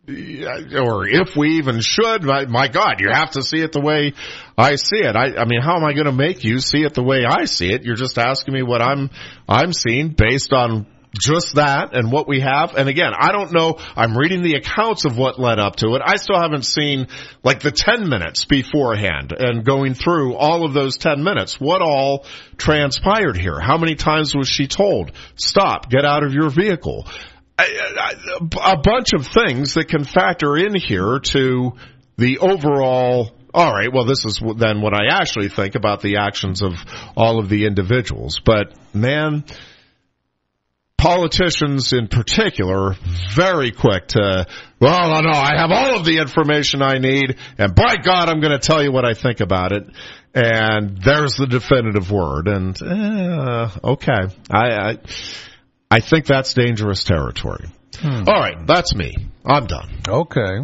or if we even should. My, my God, you have to see it the way I see it. I, I mean, how am I going to make you see it the way I see it? You're just asking me what I'm, I'm seeing based on just that and what we have. And again, I don't know. I'm reading the accounts of what led up to it. I still haven't seen like the ten minutes beforehand and going through all of those ten minutes. What all transpired here? How many times was she told, stop, get out of your vehicle? A bunch of things that can factor in here to the overall, all right, well, this is then what I actually think about the actions of all of the individuals. But, man, politicians in particular, very quick to, well, no, no, I have all of the information I need, and by God, I'm going to tell you what I think about it. And there's the definitive word. And, uh, okay, I, I, I think that's dangerous territory. Hmm. All right, that's me. I'm done. Okay.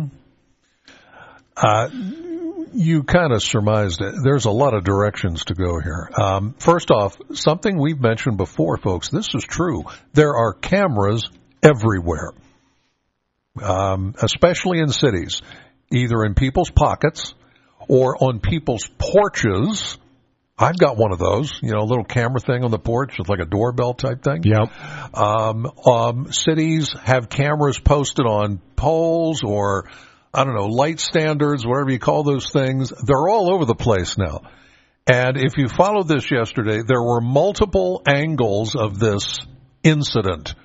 Uh, you kind of surmised it. There's a lot of directions to go here. Um, first off, something we've mentioned before, folks, this is true. There are cameras everywhere, um, especially in cities, either in people's pockets or on people's porches. I've got one of those, you know, a little camera thing on the porch with like a doorbell type thing. Yep. Um, um, cities have cameras posted on poles or, I don't know, light standards, whatever you call those things. They're all over the place now. And if you followed this yesterday, there were multiple angles of this incident.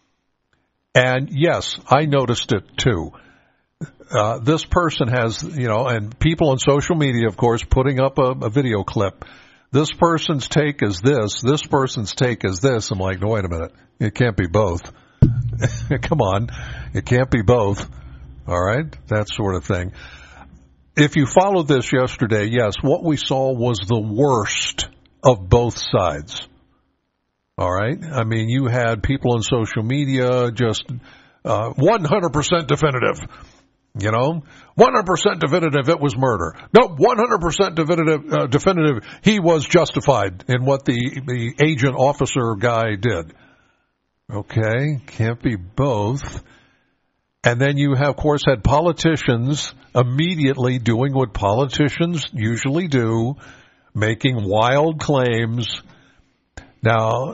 And yes, I noticed it too. Uh, this person has, you know, and people on social media, of course, putting up a, a video clip. This person's take is this. This person's take is this. I'm like, no, wait a minute. It can't be both. Come on. It can't be both. All right? That sort of thing. if you followed this yesterday, yes, what we saw was the worst of both sides. All right? I mean, you had people on social media just uh, one hundred percent definitive. You know, one hundred percent definitive it was murder. No, one hundred percent definitive, uh, definitive he was justified in what the, the agent officer guy did. Okay, can't be both. And then you, have, of course, had politicians immediately doing what politicians usually do, making wild claims. Now,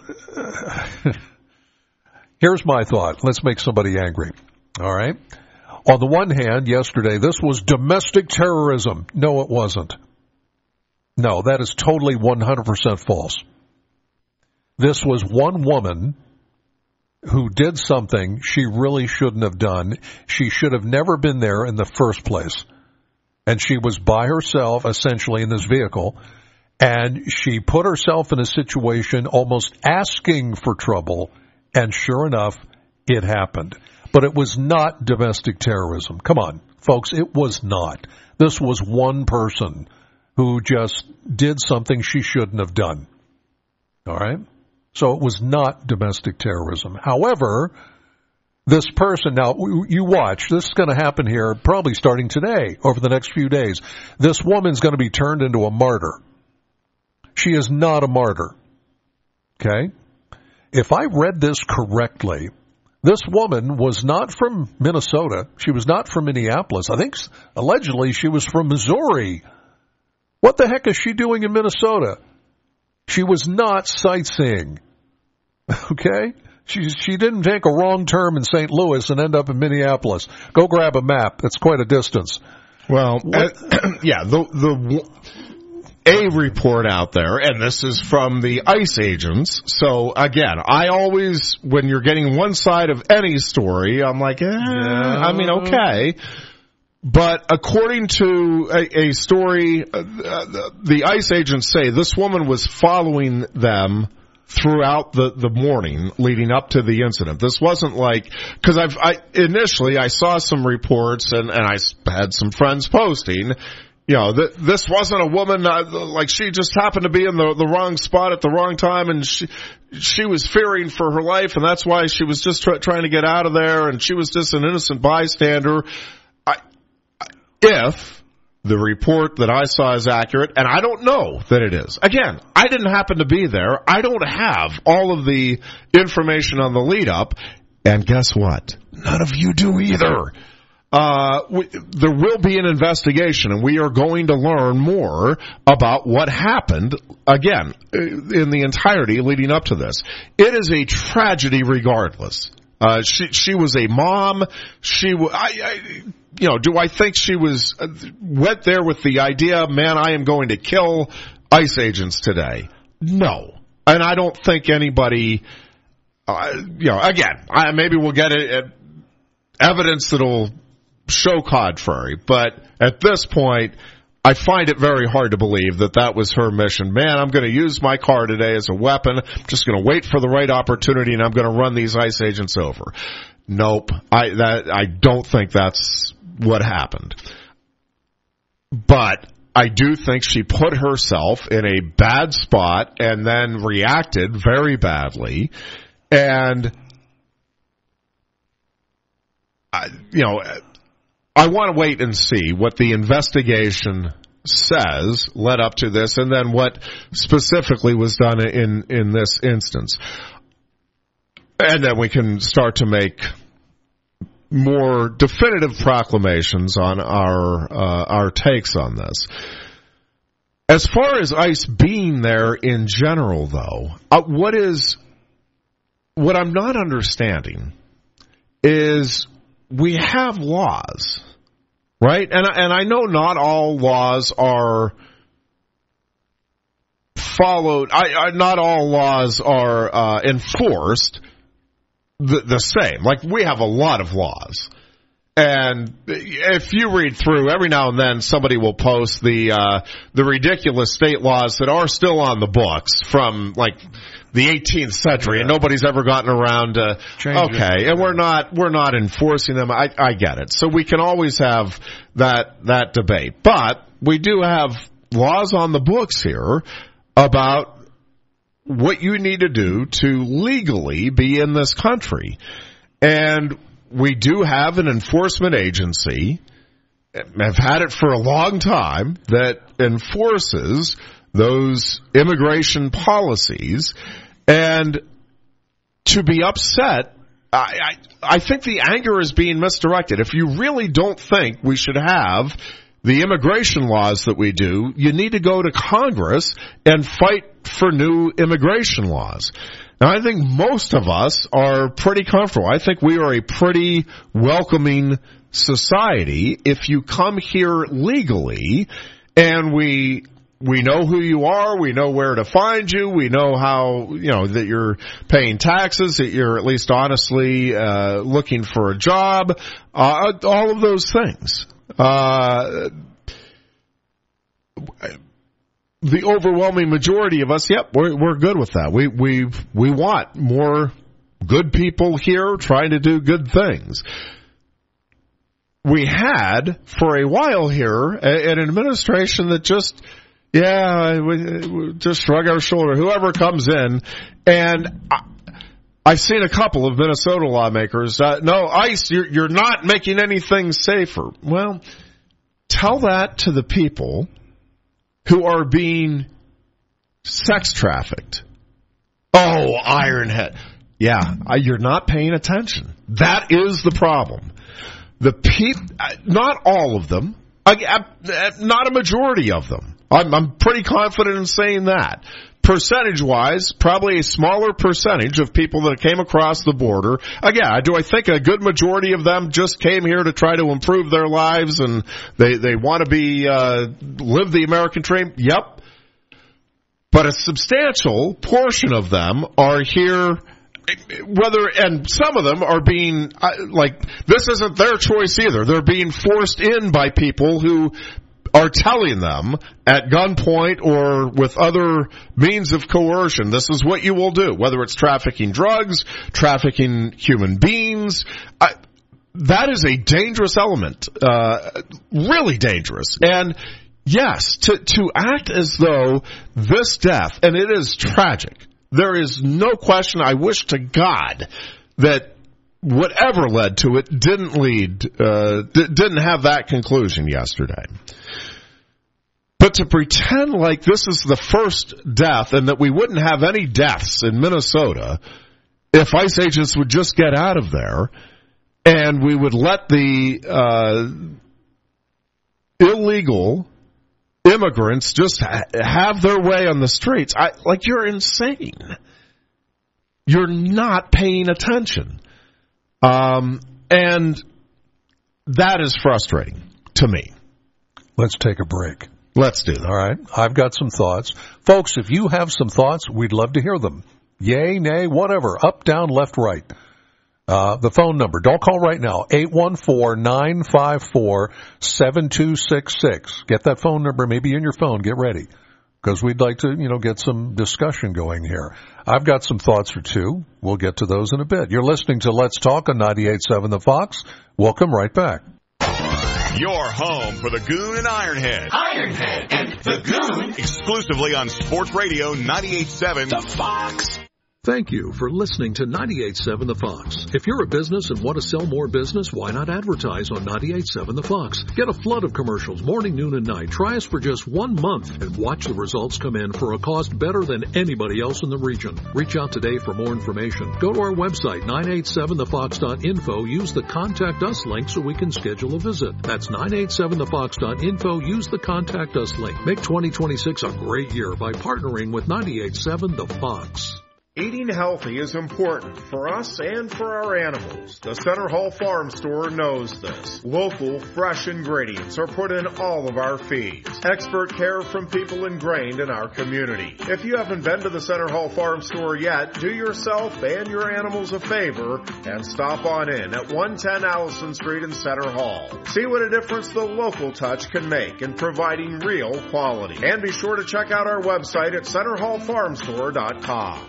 here's my thought. Let's make somebody angry. All right? On the one hand, yesterday, this was domestic terrorism. No, it wasn't. No, that is totally one hundred percent false. This was one woman who did something she really shouldn't have done. She should have never been there in the first place. And she was by herself, essentially, in this vehicle. And she put herself in a situation almost asking for trouble. And sure enough, it happened. But it was not domestic terrorism. Come on, folks, it was not. This was one person who just did something she shouldn't have done. All right? So it was not domestic terrorism. However, this person, now, you watch, this is going to happen here probably starting today, over the next few days. This woman's going to be turned into a martyr. She is not a martyr. Okay? If I read this correctly, this woman was not from Minnesota. She was not from Minneapolis. I think allegedly she was from Missouri. What the heck is she doing in Minnesota? She was not sightseeing. Okay? She she didn't take a wrong turn in Saint Louis and end up in Minneapolis. Go grab a map. That's quite a distance. Well, uh, yeah, the the a report out there, and this is from the ICE agents. So again, I always, when you're getting one side of any story, I'm like, eh, yeah. I mean, okay. But according to a, a story, uh, the, the ICE agents say this woman was following them throughout the, the morning leading up to the incident. This wasn't like, because I've I, initially I saw some reports and, and I had some friends posting, you know, that this wasn't a woman, uh, like she just happened to be in the, the wrong spot at the wrong time, and she she was fearing for her life, and that's why she was just try, trying to get out of there, and she was just an innocent bystander. I, if the report that I saw is accurate, and I don't know that it is. Again, I didn't happen to be there. I don't have all of the information on the lead up, and guess what? None of you do either. Uh, we, there will be an investigation, and we are going to learn more about what happened, again, in the entirety leading up to this. It is a tragedy regardless. Uh, she, she was a mom. She, I, I, you know, do I think she was, uh, went there with the idea, man, I am going to kill ICE agents today? No. And I don't think anybody, uh, you know, again, I, maybe we'll get it, uh, evidence that'll show contrary, but at this point, I find it very hard to believe that that was her mission. Man, I'm going to use my car today as a weapon. I'm just going to wait for the right opportunity, and I'm going to run these ICE agents over. Nope, I that I don't think that's what happened. But I do think she put herself in a bad spot and then reacted very badly, and I, you know. I want to wait and see what the investigation says led up to this, and then what specifically was done in, in this instance. And then we can start to make more definitive proclamations on our uh, our takes on this. As far as ICE being there in general, though, uh, what is what I'm not understanding is we have laws, right? And and I know not all laws are followed. I, I not all laws are uh, enforced the, the same. Like, we have a lot of laws, And if you read through, every now and then somebody will post the uh, the ridiculous state laws that are still on the books from like the eighteenth century, and nobody's ever gotten around to. Change okay, it. and we're not we're not enforcing them. I, I get it. So we can always have that that debate, but we do have laws on the books here about what you need to do to legally be in this country, and we do have an enforcement agency, have had it for a long time, that enforces those immigration policies. And to be upset, I, I, I think the anger is being misdirected. If you really don't think we should have the immigration laws that we do, you need to go to Congress and fight for new immigration laws. Now, I think most of us are pretty comfortable. I think we are a pretty welcoming society if you come here legally, and we we know who you are, we know where to find you, we know how, you know, that you're paying taxes, that you're at least honestly uh, looking for a job, uh, all of those things. Uh The overwhelming majority of us, yep, we're, we're good with that. We, we, we want more good people here trying to do good things. We had, for a while here, an administration that just, yeah, we, we just shrug our shoulder, whoever comes in, and I, I've seen a couple of Minnesota lawmakers, uh, no, ICE, you're, you're not making anything safer. Well, tell that to the people who are being sex trafficked. Oh, Ironhead. Yeah, you're not paying attention. That is the problem. The peop- not all of them, not a majority of them. I'm, I'm pretty confident in saying that. Percentage-wise, probably a smaller percentage of people that came across the border. Again, do I think a good majority of them just came here to try to improve their lives and they, they want to be, uh, live the American dream? Yep. But a substantial portion of them are here, whether, and some of them are being, uh, like, this isn't their choice either. They're being forced in by people who are telling them at gunpoint or with other means of coercion, this is what you will do, whether it's trafficking drugs, trafficking human beings. I, that is a dangerous element, uh, really dangerous. And yes, to, to act as though this death, and it is tragic, there is no question, I wish to God that whatever led to it didn't lead, uh, d- didn't have that conclusion yesterday. But to pretend like this is the first death and that we wouldn't have any deaths in Minnesota if ICE agents would just get out of there and we would let the uh, illegal immigrants just ha- have their way on the streets, I, like, you're insane. You're not paying attention. Um, and that is frustrating to me. Let's take a break. Let's do that. All right. I've got some thoughts. Folks, if you have some thoughts, we'd love to hear them. Yay, nay, whatever. Up, down, left, right. Uh, the phone number. Don't call right now. eight one four, nine five four, seven two six six. Get that phone number maybe in your phone. Get ready. Because we'd like to, you know, get some discussion going here. I've got some thoughts or two. We'll get to those in a bit. You're listening to Let's Talk on ninety-eight point seven The Fox. Welcome right back. Your home for the Goon and Ironhead. Ironhead and the Goon. Exclusively on Sports Radio ninety-eight point seven The Fox. Thank you for listening to ninety-eight point seven The Fox. If you're a business and want to sell more business, why not advertise on ninety-eight point seven The Fox? Get a flood of commercials morning, noon, and night. Try us for just one month and watch the results come in for a cost better than anybody else in the region. Reach out today for more information. Go to our website, nine eight seven the fox dot info. Use the Contact Us link so we can schedule a visit. That's nine eight seven the fox dot info. Use the Contact Us link. Make twenty twenty-six a great year by partnering with ninety-eight point seven The Fox. Eating healthy is important for us and for our animals. The Center Hall Farm Store knows this. Local, fresh ingredients are put in all of our feeds. Expert care from people ingrained in our community. If you haven't been to the Center Hall Farm Store yet, do yourself and your animals a favor and stop on in at one ten Allison Street in Center Hall. See what a difference the local touch can make in providing real quality. And be sure to check out our website at center hall farm store dot com.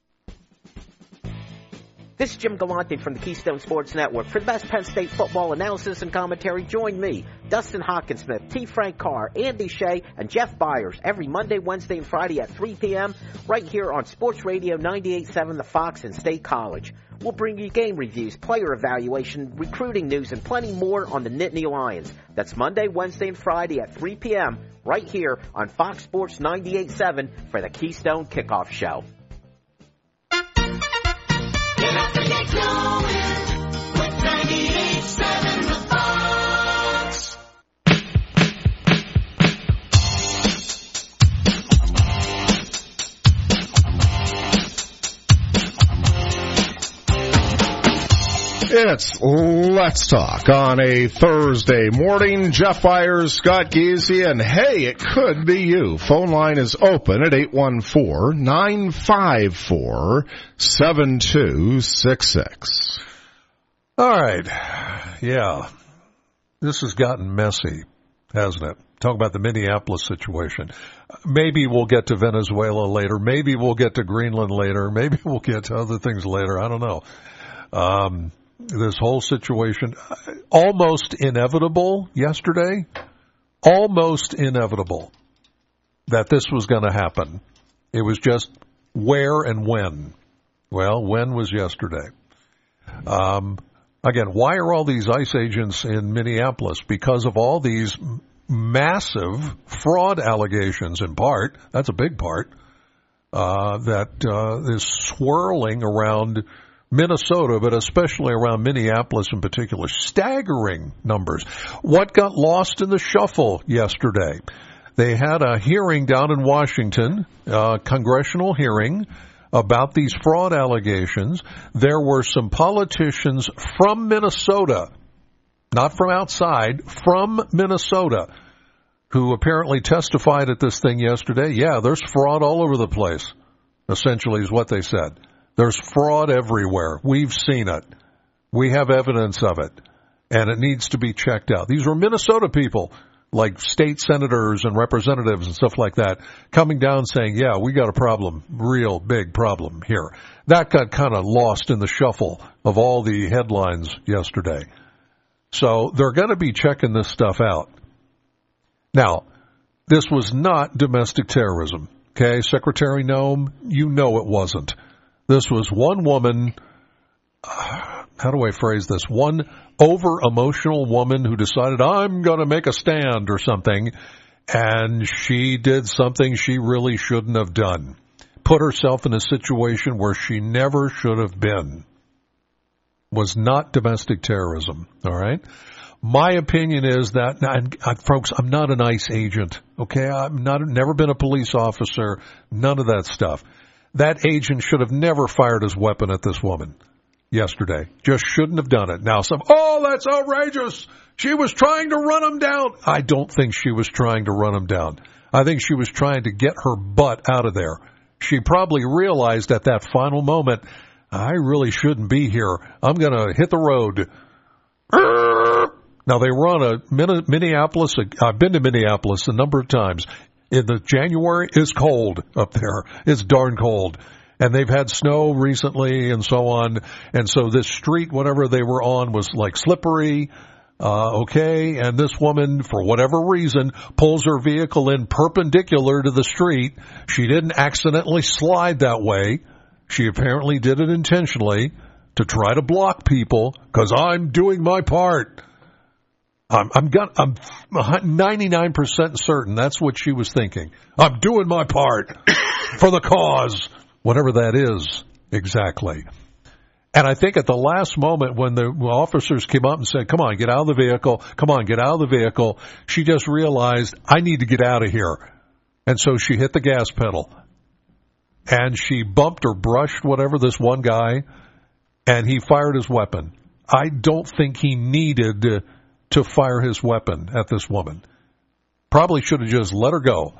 This is Jim Galante from the Keystone Sports Network. For the best Penn State football analysis and commentary, join me, Dustin Hawkinsmith, T. Frank Carr, Andy Shea, and Jeff Byers every Monday, Wednesday, and Friday at three p.m. right here on Sports Radio ninety-eight point seven The Fox and State College. We'll bring you game reviews, player evaluation, recruiting news, and plenty more on the Nittany Lions. That's Monday, Wednesday, and Friday at three p.m. right here on Fox Sports ninety-eight point seven for the Keystone Kickoff Show. Get up and get going with ninety-eight point seven The Fox. It's Let's Talk on a Thursday morning. Jeff Byers, Scott Giese, and hey, it could be you. Phone line is open at eight one four, nine five four, seven two six six. All right. Yeah. This has gotten messy, hasn't it? Talk about the Minneapolis situation. Maybe we'll get to Venezuela later. Maybe we'll get to Greenland later. Maybe we'll get to other things later. I don't know. Um, this whole situation, almost inevitable yesterday, almost inevitable that this was going to happen. It was just where and when. Well, when was yesterday. Um, again, why are all these ICE agents in Minneapolis? Because of all these massive fraud allegations in part, that's a big part, uh, that uh, is swirling around Minnesota, but especially around Minneapolis in particular. Staggering numbers. What got lost in the shuffle yesterday? They had a hearing down in Washington, a congressional hearing about these fraud allegations. There were some politicians from Minnesota, not from outside, from Minnesota, who apparently testified at this thing yesterday. Yeah, there's fraud all over the place, essentially is what they said. There's fraud everywhere. We've seen it. We have evidence of it, and it needs to be checked out. These were Minnesota people, like state senators and representatives and stuff like that, coming down saying, yeah, we got a problem, real big problem here. That got kind of lost in the shuffle of all the headlines yesterday. So they're going to be checking this stuff out. Now, this was not domestic terrorism, okay? Secretary Noem, you know it wasn't. This was one woman, uh, how do I phrase this? One over-emotional woman who decided, I'm going to make a stand or something, and she did something she really shouldn't have done. Put herself in a situation where she never should have been. Was not domestic terrorism, all right? My opinion is that, and, uh, folks, I'm not an ICE agent, okay? I'm not, never been a police officer, none of that stuff. That agent should have never fired his weapon at this woman yesterday. Just shouldn't have done it. Now some, oh, that's outrageous. She was trying to run him down. I don't think she was trying to run him down. I think she was trying to get her butt out of there. She probably realized at that final moment, I really shouldn't be here. I'm going to hit the road. Now, they were on a Minneapolis. I've been to Minneapolis a number of times. In the January, it's cold up there. It's darn cold. And they've had snow recently and so on. And so this street, whatever they were on, was like slippery. Uh, okay. And this woman, for whatever reason, pulls her vehicle in perpendicular to the street. She didn't accidentally slide that way. She apparently did it intentionally to try to block people because I'm doing my part. I'm, I'm, got, I'm ninety-nine percent certain that's what she was thinking. I'm doing my part for the cause, whatever that is exactly. And I think at the last moment when the officers came up and said, come on, get out of the vehicle, come on, get out of the vehicle, she just realized, I need to get out of here. And so she hit the gas pedal. and she bumped or brushed whatever this one guy, and he fired his weapon. I don't think he needed to, to fire his weapon at this woman. Probably should have just let her go.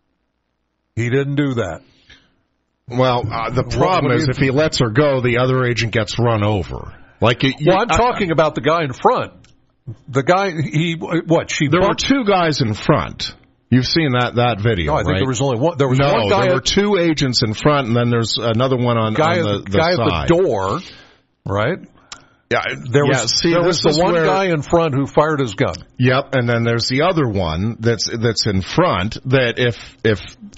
He didn't do that. Well, uh, the problem is if he lets her go, the other agent gets run over. Like, it, Well, I'm I, talking about the guy in front. The guy, he, what, she There bumped? were two guys in front. You've seen that, that video, No, I think right? there was only one. There was no, one guy there were at, two agents in front, and then there's another one on, guy on the, at, the guy side. at the door, right? Yeah, There was, yeah, see, there was this the is one where, guy in front who fired his gun. Yep, and then there's the other one that's that's in front. That if if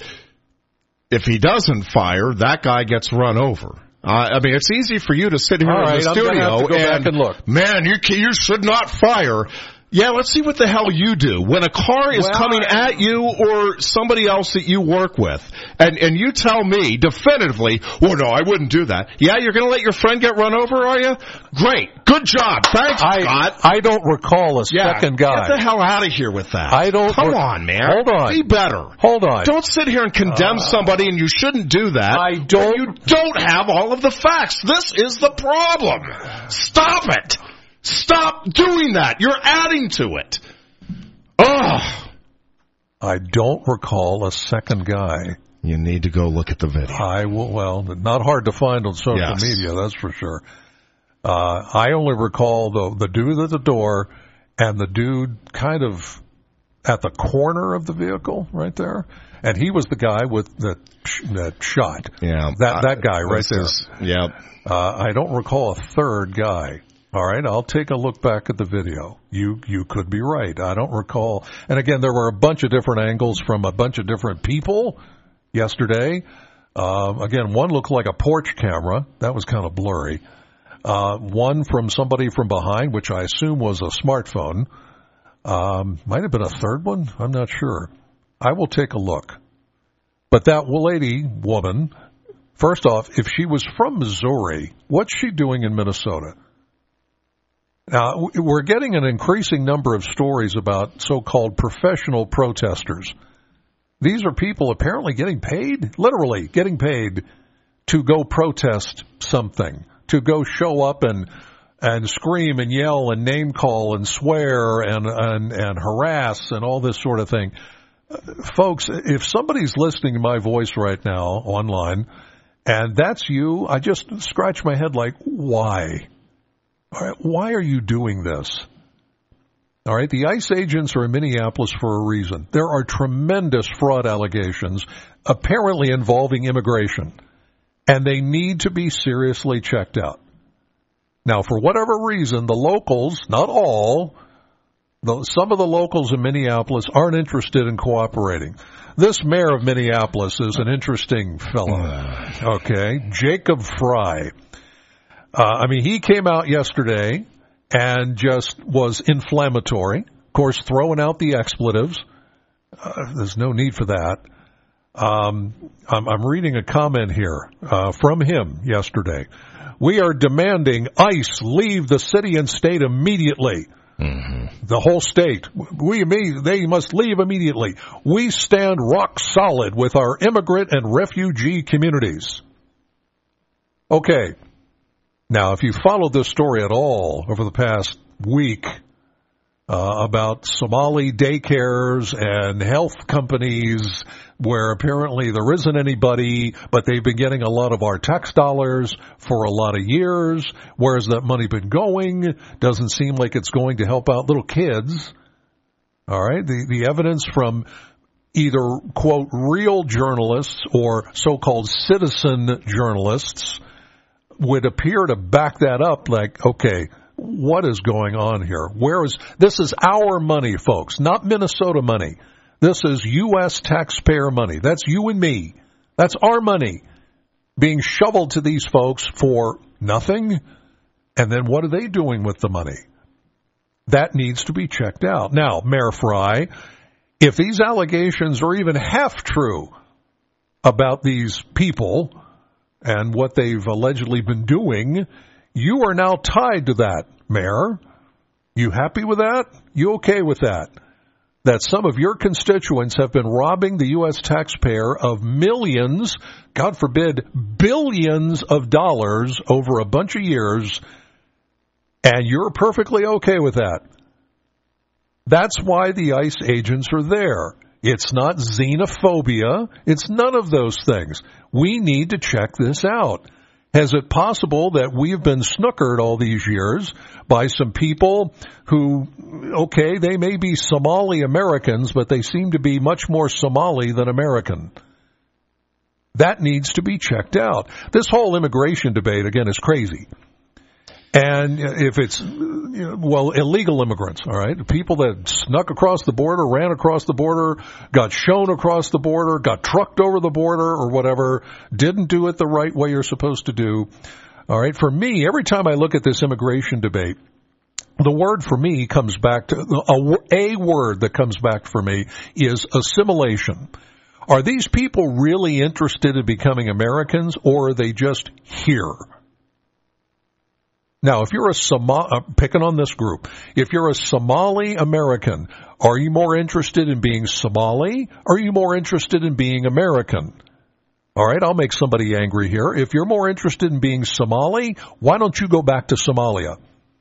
if he doesn't fire, that guy gets run over. Uh, I mean, it's easy for you to sit here All in right, the I'm gonna studio have to go and, back and look. man, you ca- you should not fire. Yeah, let's see what the hell you do when a car is Well, coming I- at you or somebody else that you work with, and and you tell me definitively, well, no, I wouldn't do that. Yeah, you're going to let your friend get run over, are you? Great, good job, thanks, I, Scott. I don't recall a Yeah, second guy. get the hell out of here with that. I don't. Come re- on, man. Hold on. Be better. Hold on. Don't sit here and condemn somebody, and you shouldn't do that. I don't- when You don't have all of the facts. This is the problem. Stop it. Stop doing that. You're adding to it. Ugh. I don't recall a second guy. You need to go look at the video. I will. Well, not hard to find on social Yes. media, that's for sure. Uh, I only recall the the dude at the door and the dude kind of at the corner of the vehicle right there, and he was the guy with the that shot. Yeah, that that guy right This there. is- Yep. Uh, I don't recall a third guy. All right, I'll take a look back at the video. You you could be right. I don't recall. And again, there were a bunch of different angles from a bunch of different people yesterday. Um, again, one looked like a porch camera. That was kind of blurry. Uh, one from somebody from behind, which I assume was a smartphone. Um, might have been a third one. I'm not sure. I will take a look. But that lady, woman, first off, if she was from Missouri, what's she doing in Minnesota? Now, we're getting an increasing number of stories about so-called professional protesters. These are people apparently getting paid, literally getting paid, to go protest something, to go show up and and scream and yell and name call and swear and and, and harass and all this sort of thing. Uh, folks, if somebody's listening to my voice right now online, and that's you, I just scratch my head like, why? All right, why are you doing this? All right, the ICE agents are in Minneapolis for a reason. There are tremendous fraud allegations, apparently involving immigration, and they need to be seriously checked out. Now, for whatever reason, the locals, not all, the, some of the locals in Minneapolis aren't interested in cooperating. This mayor of Minneapolis is an interesting fellow. Okay, Jacob Fry. Uh, I mean, he came out yesterday and just was inflammatory. Of course, throwing out the expletives. Uh, there's no need for that. Um, I'm, I'm reading a comment here uh, from him yesterday. We are demanding ICE leave the city and state immediately. Mm-hmm. The whole state. We, they must leave immediately. We stand rock solid with our immigrant and refugee communities. Okay. Now, if you followed this story at all over the past week uh, about Somali daycares and health companies where apparently there isn't anybody, but they've been getting a lot of our tax dollars for a lot of years, where's that money been going? Doesn't seem like it's going to help out little kids. All right, the, the evidence from either, quote, real journalists or so-called citizen journalists would appear to back that up like, okay, what is going on here? Where is, this is our money, folks, not Minnesota money. This is U S taxpayer money. That's you and me. That's our money being shoveled to these folks for nothing. And then what are they doing with the money? That needs to be checked out. Now, Mayor Fry, if these allegations are even half true about these people and what they've allegedly been doing, you are now tied to that, Mayor. You happy with that? You okay with that? that some of your constituents have been robbing the U S taxpayer of millions, God forbid, billions of dollars over a bunch of years, and you're perfectly okay with that. That's why the ICE agents are there. It's not xenophobia. It's none of those things. We need to check this out. Is it possible that we've been snookered all these years by some people who, okay, they may be Somali Americans, but they seem to be much more Somali than American? That needs to be checked out. This whole immigration debate, again, is crazy. And if it's, you know, well, illegal immigrants, all right, people that snuck across the border, ran across the border, got shown across the border, got trucked over the border or whatever, didn't do it the right way you're supposed to do. All right, for me, every time I look at this immigration debate, the word for me comes back to, a, a word that comes back for me is assimilation. Are these people really interested in becoming Americans, or are they just here? Now, if you're a Somali, uh, picking on this group, if you're a Somali American, are you more interested in being Somali, or are you more interested in being American? All right, I'll make somebody angry here. If you're more interested in being Somali, why don't you go back to Somalia?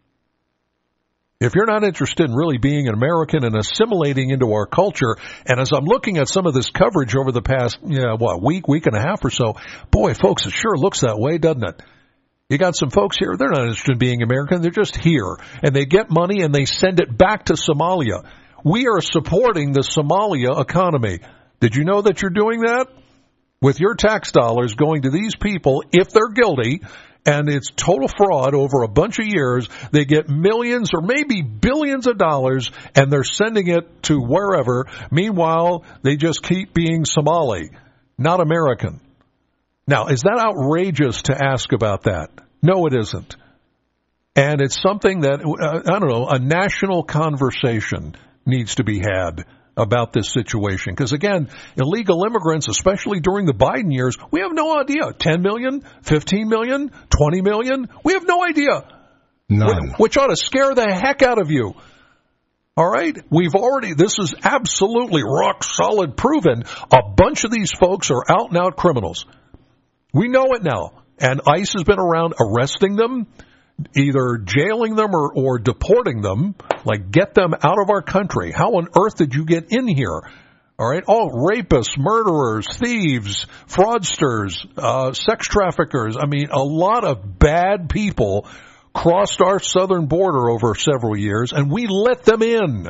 If you're not interested in really being an American and assimilating into our culture, and as I'm looking at some of this coverage over the past, you know, what, week, week and a half or so, boy, folks, it sure looks that way, doesn't it? You got some folks here, they're not interested in being American, they're just here. And they get money and they send it back to Somalia. We are supporting the Somalia economy. Did you know that you're doing that? With your tax dollars going to these people, if they're guilty, and it's total fraud over a bunch of years, they get millions or maybe billions of dollars, and they're sending it to wherever. Meanwhile, they just keep being Somali, not American. Now, is that outrageous to ask about that? No, it isn't. And it's something that, uh, I don't know, a national conversation needs to be had about this situation. Because, again, illegal immigrants, especially during the Biden years, we have no idea. ten million, fifteen million, twenty million? We have no idea. None. Which ought to scare the heck out of you. All right? We've already, this is absolutely rock solid proven. A bunch of these folks are out and out criminals. We know it now, and ICE has been around arresting them, either jailing them or, or deporting them, like get them out of our country. How on earth did you get in here? All right, all rapists, murderers, thieves, fraudsters, uh, sex traffickers. I mean, a lot of bad people crossed our southern border over several years, and we let them in.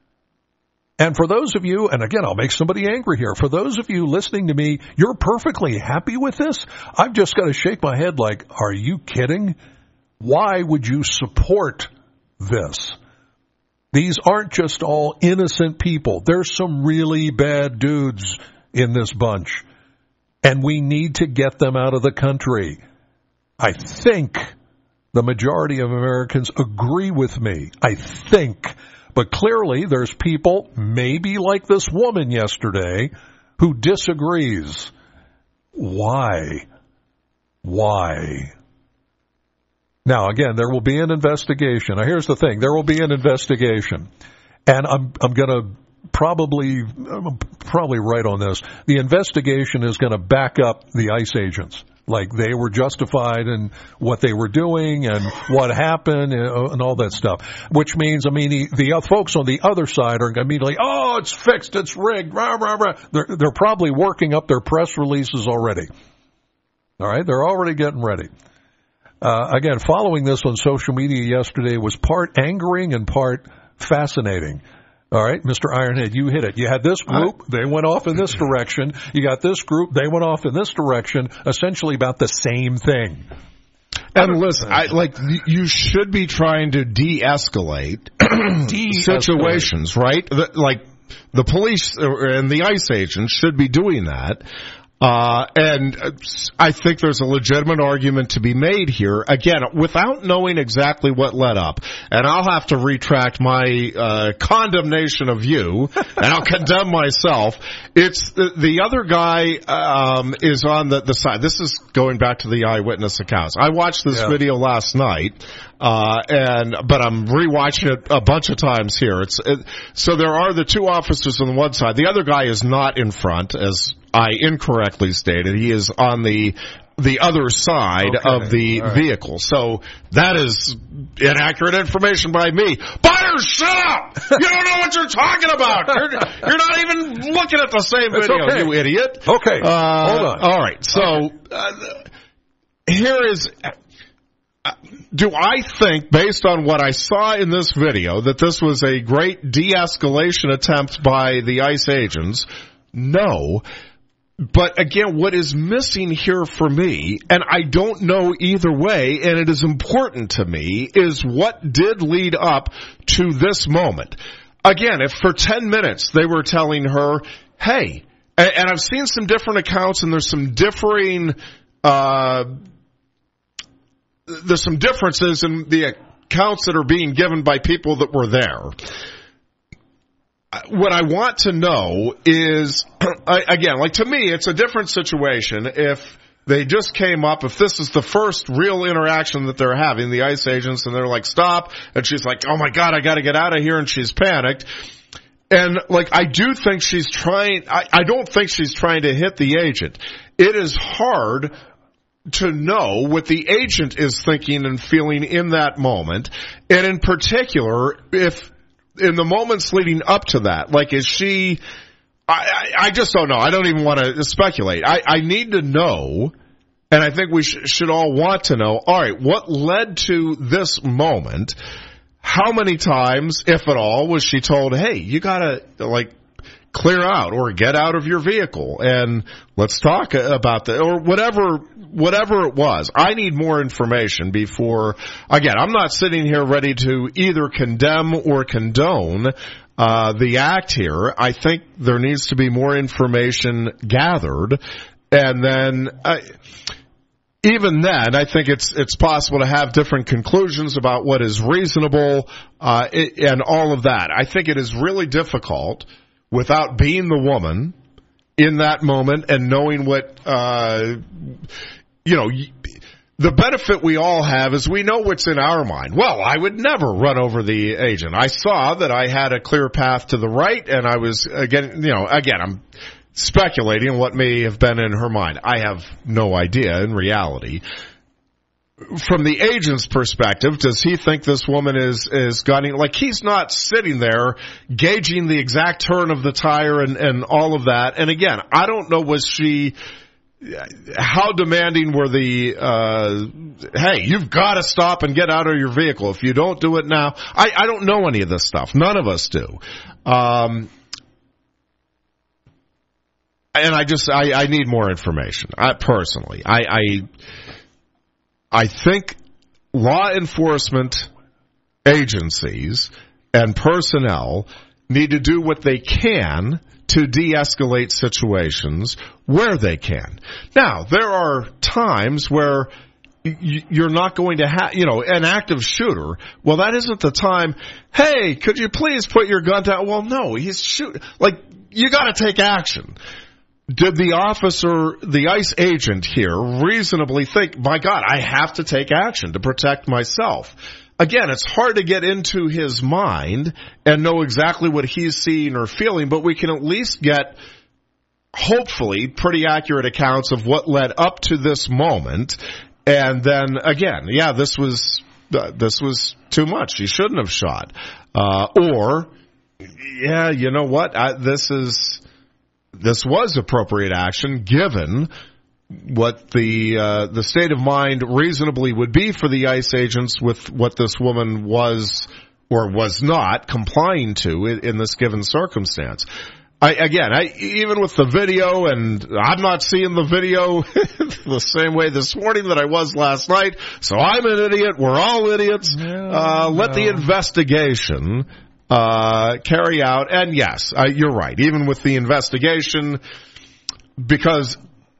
And for those of you, and again, I'll make somebody angry here, for those of you listening to me, you're perfectly happy with this? I've just got to shake my head like, are you kidding? Why would you support this? These aren't just all innocent people. There's some really bad dudes in this bunch. And we need to get them out of the country. I think the majority of Americans agree with me. I think. But clearly, there's people, maybe like this woman yesterday, who disagrees. Why? Why? Now, again, there will be an investigation. Now, here's the thing. There will be an investigation. And I'm, I'm going to probably, I'm probably right on this. The investigation is going to back up the ICE agents. Like they were justified in what they were doing and what happened and, and all that stuff. Which means, I mean, the, the folks on the other side are immediately, oh, it's fixed, it's rigged, rah, rah, rah. They're, they're probably working up their press releases already. All right, they're already getting ready. Uh, again, following this on social media yesterday was part angering and part fascinating. All right, Mister Ironhead, you hit it. You had this group, they went off in this direction. You got this group, they went off in this direction, essentially about the same thing. And listen, I, like you should be trying to de-escalate, de-escalate. situations, right? The, like the police and the ICE agents should be doing that. Uh, and I think there's a legitimate argument to be made here, again, without knowing exactly what led up. And I'll have to retract my uh, condemnation of you, and I'll condemn myself. It's the, the other guy um, is on the, the side. This is going back to the eyewitness accounts. I watched this Yeah. video last night, uh, and but I'm rewatching it a bunch of times here. It's it, so there are the two officers on the one side. The other guy is not in front, as I incorrectly stated. He is on the the other side Okay. of the All right. vehicle. So that is inaccurate information by me. Byers, shut up! You don't know what you're talking about. You're, you're not even looking at the same It's video, okay. you idiot. Okay, Uh, hold on. All right. So uh, here is. Do I think, based on what I saw in this video, that this was a great de-escalation attempt by the ICE agents? No. But again, what is missing here for me, and I don't know either way, and it is important to me, is what did lead up to this moment. Again, if for ten minutes they were telling her, hey, and, and I've seen some different accounts, and there's some differing, uh, there's some differences in the accounts that are being given by people that were there. What I want to know is, again, like to me, it's a different situation if they just came up, if this is the first real interaction that they're having, the ICE agents, and they're like, stop, and she's like, oh my God, I gotta get out of here, and she's panicked. And like, I do think she's trying, I, I don't think she's trying to hit the agent. It is hard to know what the agent is thinking and feeling in that moment. And in particular, if in the moments leading up to that, like is she, I, I, I just don't know. I don't even want to speculate. I, I need to know, and I think we sh- should all want to know, all right, what led to this moment? How many times, if at all, was she told, hey, you gotta, like, clear out or get out of your vehicle and let's talk about that, or whatever, whatever it was. I need more information before, again, I'm not sitting here ready to either condemn or condone uh, the act here. I think there needs to be more information gathered, and then I, even then, I think it's it's possible to have different conclusions about what is reasonable uh, and all of that. I think it is really difficult without being the woman in that moment and knowing what, uh, you know, the benefit we all have is we know what's in our mind. Well, I would never run over the agent. I saw that I had a clear path to the right, and I was, again, you know, again, I'm speculating what may have been in her mind. I have no idea in reality. From the agent's perspective, does he think this woman is, is gunning? Like, he's not sitting there gauging the exact turn of the tire and, and all of that. And again, I don't know, was she, how demanding were the, uh, hey, you've got to stop and get out of your vehicle. If you don't do it now, I, I don't know any of this stuff. None of us do. Um, and I just, I, I need more information. I personally, I, I, I think law enforcement agencies and personnel need to do what they can to de-escalate situations where they can. Now, there are times where you're not going to have, you know, an active shooter. Well, that isn't the time. Hey, could you please put your gun down? Well, no, he's shooting. Like, you got to take action. Did the officer, the ICE agent here, reasonably think, my God, I have to take action to protect myself? Again, it's hard to get into his mind and know exactly what he's seeing or feeling, but we can at least get, hopefully, pretty accurate accounts of what led up to this moment. And then, again, yeah, this was, uh, this was too much. You shouldn't have shot. Uh, or, yeah, you know what, I, this is... This was appropriate action given what the uh, the state of mind reasonably would be for the ICE agents with what this woman was or was not complying to in, in this given circumstance. I, again, I, even with the video, and I'm not seeing the video the same way this morning that I was last night, so I'm an idiot. We're all idiots. No, uh, let no. the investigation uh carry out. And yes, uh, you're right. Even with the investigation, because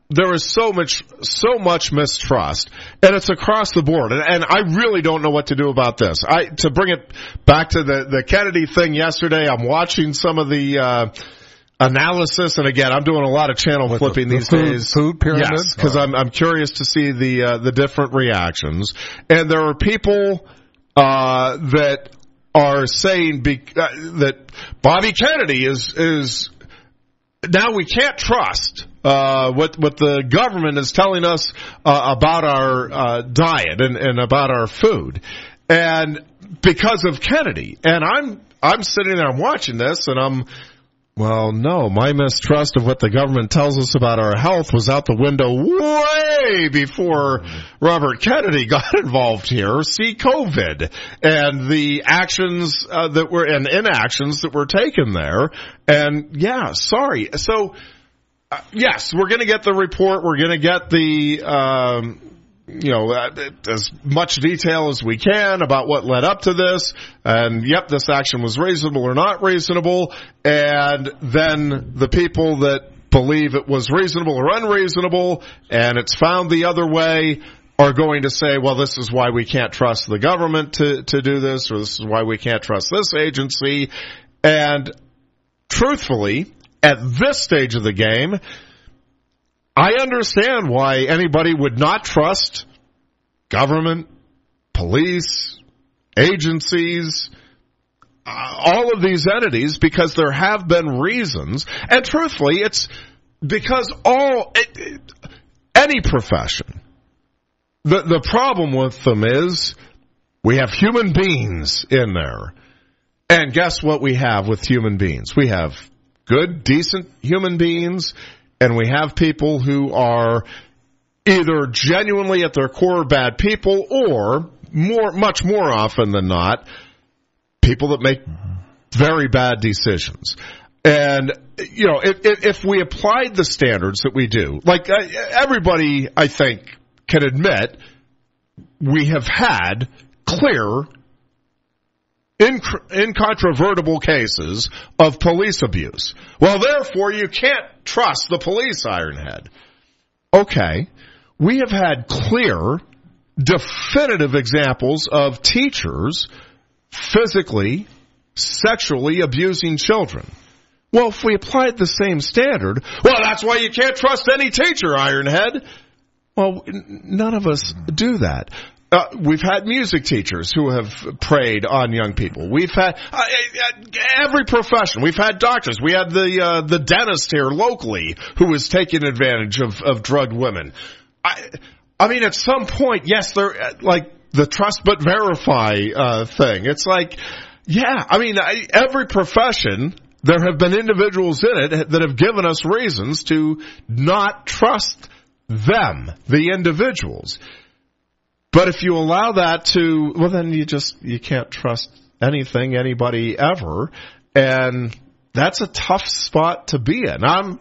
there is so much, so much mistrust, and it's across the board. And, and I really don't know what to do about this. I to bring it back to the the Kennedy thing yesterday. I'm watching some of the uh, analysis, and again, I'm doing a lot of channel With flipping the, the these food, days. Food pyramid, yes, because I'm I'm curious to see the uh, the different reactions. And there are people uh, that are saying be, uh, that Bobby Kennedy is is now we can't trust uh, what what the government is telling us uh, about our uh, diet and, and about our food, and because of Kennedy. And I'm I'm sitting there, I'm watching this, and I'm. Well, no, my mistrust of what the government tells us about our health was out the window way before Robert Kennedy got involved here. See COVID and the actions uh, that were and inactions that were taken there. And yeah, sorry. So, uh, yes, we're going to get the report. We're going to get the, um, you know, uh, as much detail as we can about what led up to this. And, yep, this action was reasonable or not reasonable. And then the people that believe it was reasonable or unreasonable and it's found the other way are going to say, well, this is why we can't trust the government to, to do this, or this is why we can't trust this agency. And truthfully, at this stage of the game, I understand why anybody would not trust government, police, agencies, uh, all of these entities, because there have been reasons. And truthfully, it's because all, it, any profession, the, the problem with them is we have human beings in there. And guess what we have with human beings? We have good, decent human beings, and we have people who are either genuinely at their core bad people, or more, much more often than not, people that make very bad decisions. And, you know, if, if we applied the standards that we do, like everybody, I think, can admit, we have had clear, incontrovertible cases of police abuse. Well, therefore, you can't trust the police, Ironhead. Okay, we have had clear, definitive examples of teachers physically, sexually abusing children. Well, if we applied the same standard, well, that's why you can't trust any teacher, Ironhead. Well, none of us do that. Uh, we've had music teachers who have preyed on young people. We've had uh, every profession. We've had doctors. We had the uh, the dentist here locally who was taking advantage of, of drugged women. I, I mean, at some point, yes, they're like the trust but verify uh, thing. It's like, yeah, I mean, I, every profession, there have been individuals in it that have given us reasons to not trust them, the individuals. But if you allow that to, well, then you just, you can't trust anything, anybody ever. And that's a tough spot to be in. I'm,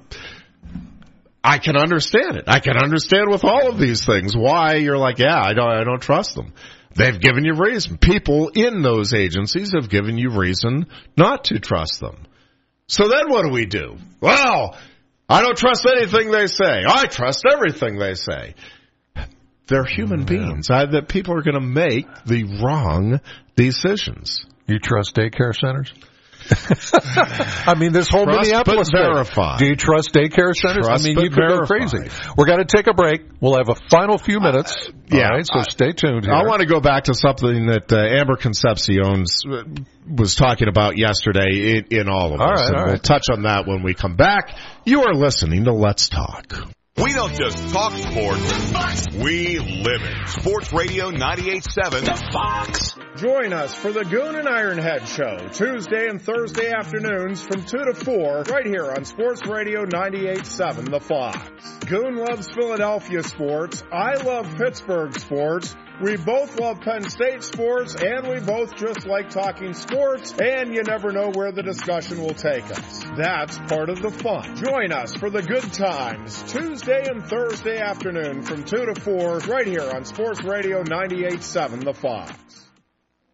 I can understand it. I can understand with all of these things why you're like, yeah, I don't, I don't trust them. They've given you reason. People in those agencies have given you reason not to trust them. So then what do we do? Well, I don't trust anything they say. I trust everything they say. They're human yeah. beings. I, that people are going to make the wrong decisions. You trust daycare centers? I mean, this whole trust Minneapolis but verify. Do you trust daycare centers? Trust I mean, but you could verify. go crazy. We're going to take a break. We'll have a final few minutes. Uh, yeah. All right, so I, stay tuned here. I want to go back to something that uh, Amber Concepcion was talking about yesterday in, in all of all this. Right, and all we'll right. touch on that when we come back. You are listening to Let's Talk. We don't just talk sports, we live it. Sports Radio ninety-eight point seven, The Fox. Join us for the Goon and Ironhead Show, Tuesday and Thursday afternoons from two to four, right here on Sports Radio ninety-eight point seven, The Fox. Goon loves Philadelphia sports. I love Pittsburgh sports. We both love Penn State sports, and we both just like talking sports, and you never know where the discussion will take us. That's part of the fun. Join us for the good times, Tuesday and Thursday afternoon from two to four, right here on Sports Radio ninety-eight point seven, The Fox.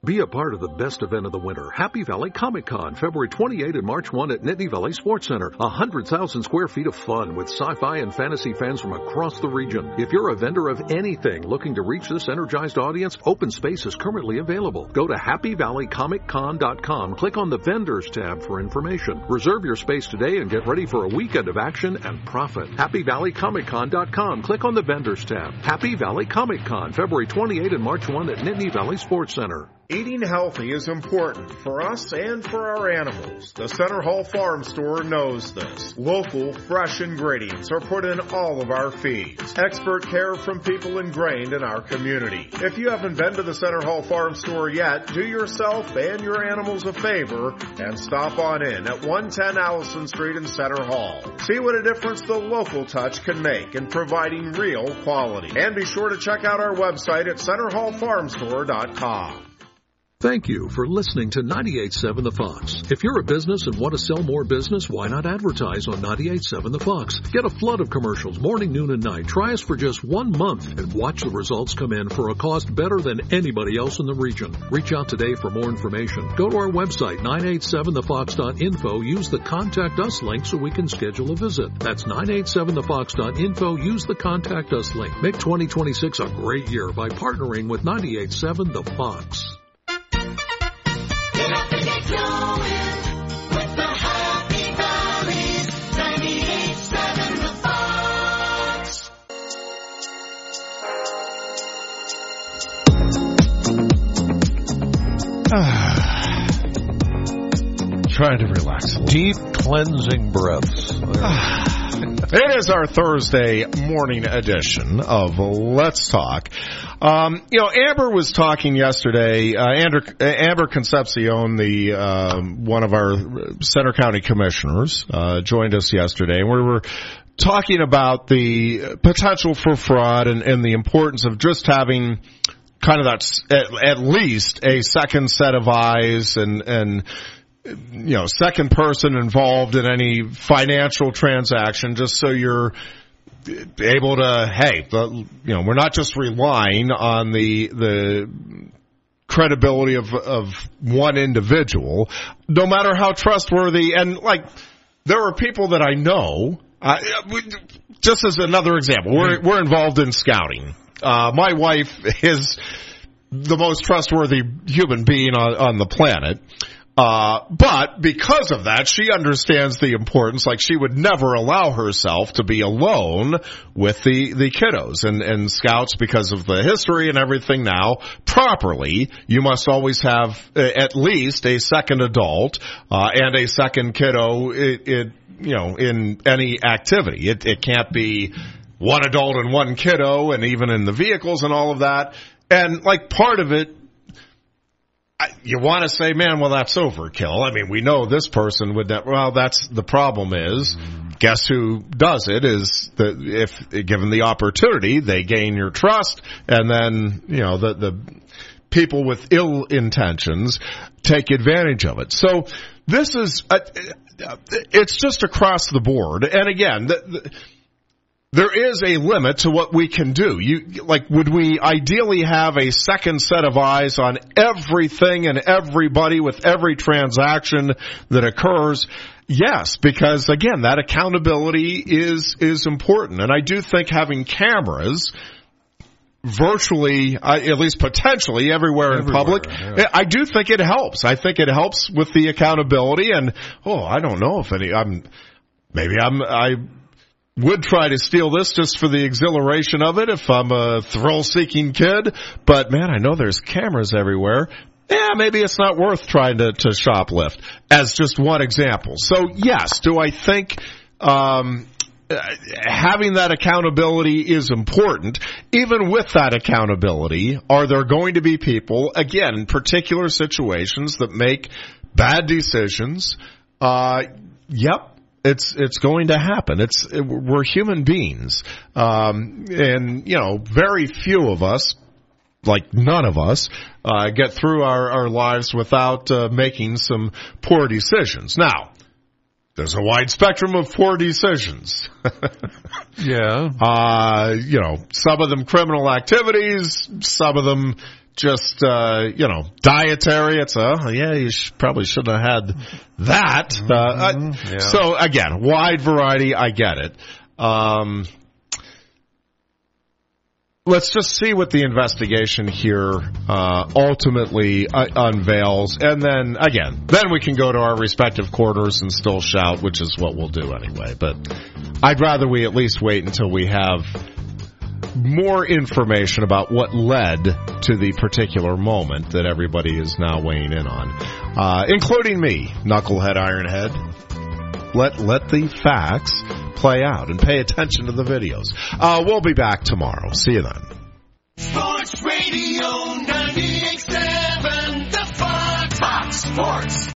Be a part of the best event of the winter, Happy Valley Comic Con, February twenty-eighth and March first at Nittany Valley Sports Center. one hundred thousand square feet of fun with sci-fi and fantasy fans from across the region. If you're a vendor of anything looking to reach this energized audience, open space is currently available. Go to happy valley comic con dot com, click on the Vendors tab for information. Reserve your space today and get ready for a weekend of action and profit. happy valley comic con dot com, click on the Vendors tab. Happy Valley Comic Con, February twenty-eighth and March first at Nittany Valley Sports Center. Eating healthy is important for us and for our animals. The Center Hall Farm Store knows this. Local, fresh ingredients are put in all of our feeds. Expert care from people ingrained in our community. If you haven't been to the Center Hall Farm Store yet, do yourself and your animals a favor and stop on in at one ten Allison Street in Center Hall. See what a difference the local touch can make in providing real quality. And be sure to check out our website at center hall farm store dot com. Thank you for listening to ninety-eight point seven The Fox. If you're a business and want to sell more business, why not advertise on ninety-eight point seven The Fox? Get a flood of commercials morning, noon, and night. Try us for just one month and watch the results come in for a cost better than anybody else in the region. Reach out today for more information. Go to our website, nine eight seven the fox dot info. Use the Contact Us link so we can schedule a visit. That's nine eight seven the fox dot info. Use the Contact Us link. Make twenty twenty-six a great year by partnering with ninety-eight point seven The Fox. Get up and get going with the Happy Valleys, ninety-eight point seven The Fox. Trying to relax. Deep cleansing breaths. It is our Thursday morning edition of Let's Talk. Um, you know, Amber was talking yesterday. Uh, Amber, Amber Concepcion, the uh, one of our Center County commissioners, uh, joined us yesterday, and we were talking about the potential for fraud and, and the importance of just having kind of that at, at least a second set of eyes and and. you know, second person involved in any financial transaction, just so you're able to, hey, you know, we're not just relying on the the credibility of of one individual, no matter how trustworthy. And like, there are people that I know. Uh, just as another example, we're we're involved in scouting. Uh, my wife is the most trustworthy human being on, on the planet. Uh, but because of that, she understands the importance. Like, she would never allow herself to be alone with the, the kiddos and, and scouts, because of the history and everything now. Properly, you must always have at least a second adult, uh, and a second kiddo, it, it, you know, in any activity. It, it can't be one adult and one kiddo, and even in the vehicles and all of that. And like, part of it, you want to say, man, well, that's overkill. I mean, we know this person would not. Well, that's the problem is, guess who does it is that if given the opportunity, they gain your trust, and then, you know, the, the people with ill intentions take advantage of it. So this is, uh, it's just across the board. And again, the, the, there is a limit to what we can do. You, like, would we ideally have a second set of eyes on everything and everybody with every transaction that occurs? Yes, because again, that accountability is, is important. And I do think having cameras virtually, uh, at least potentially everywhere, everywhere in public, yeah. I do think it helps. I think it helps with the accountability. And, oh, I don't know if any, I'm, maybe I'm, I, would try to steal this just for the exhilaration of it if I'm a thrill-seeking kid. But, man, I know there's cameras everywhere. Yeah, maybe it's not worth trying to, to shoplift, as just one example. So, yes, do I think um, having that accountability is important? Even with that accountability, are there going to be people, again, in particular situations that make bad decisions? Uh, yep. It's, it's going to happen. It's, we're human beings. Um, and, you know, very few of us, like none of us, uh, get through our, our lives without, uh, making some poor decisions. Now, there's a wide spectrum of poor decisions. Yeah. Uh, you know, some of them criminal activities, some of them just, uh, you know, dietary. It's a, oh, yeah, you sh- probably shouldn't have had that. Mm-hmm. Uh, yeah. So, again, wide variety. I get it. Um, let's just see what the investigation here uh, ultimately uh, unveils. And then, again, then we can go to our respective quarters and still shout, which is what we'll do anyway. But I'd rather we at least wait until we have more information about what led to the particular moment that everybody is now weighing in on, uh, including me, Knucklehead Ironhead. Let, let the facts play out and pay attention to the videos. Uh, we'll be back tomorrow. See you then. Sports Radio ninety-eight point seven, The Fox. Fox Sports.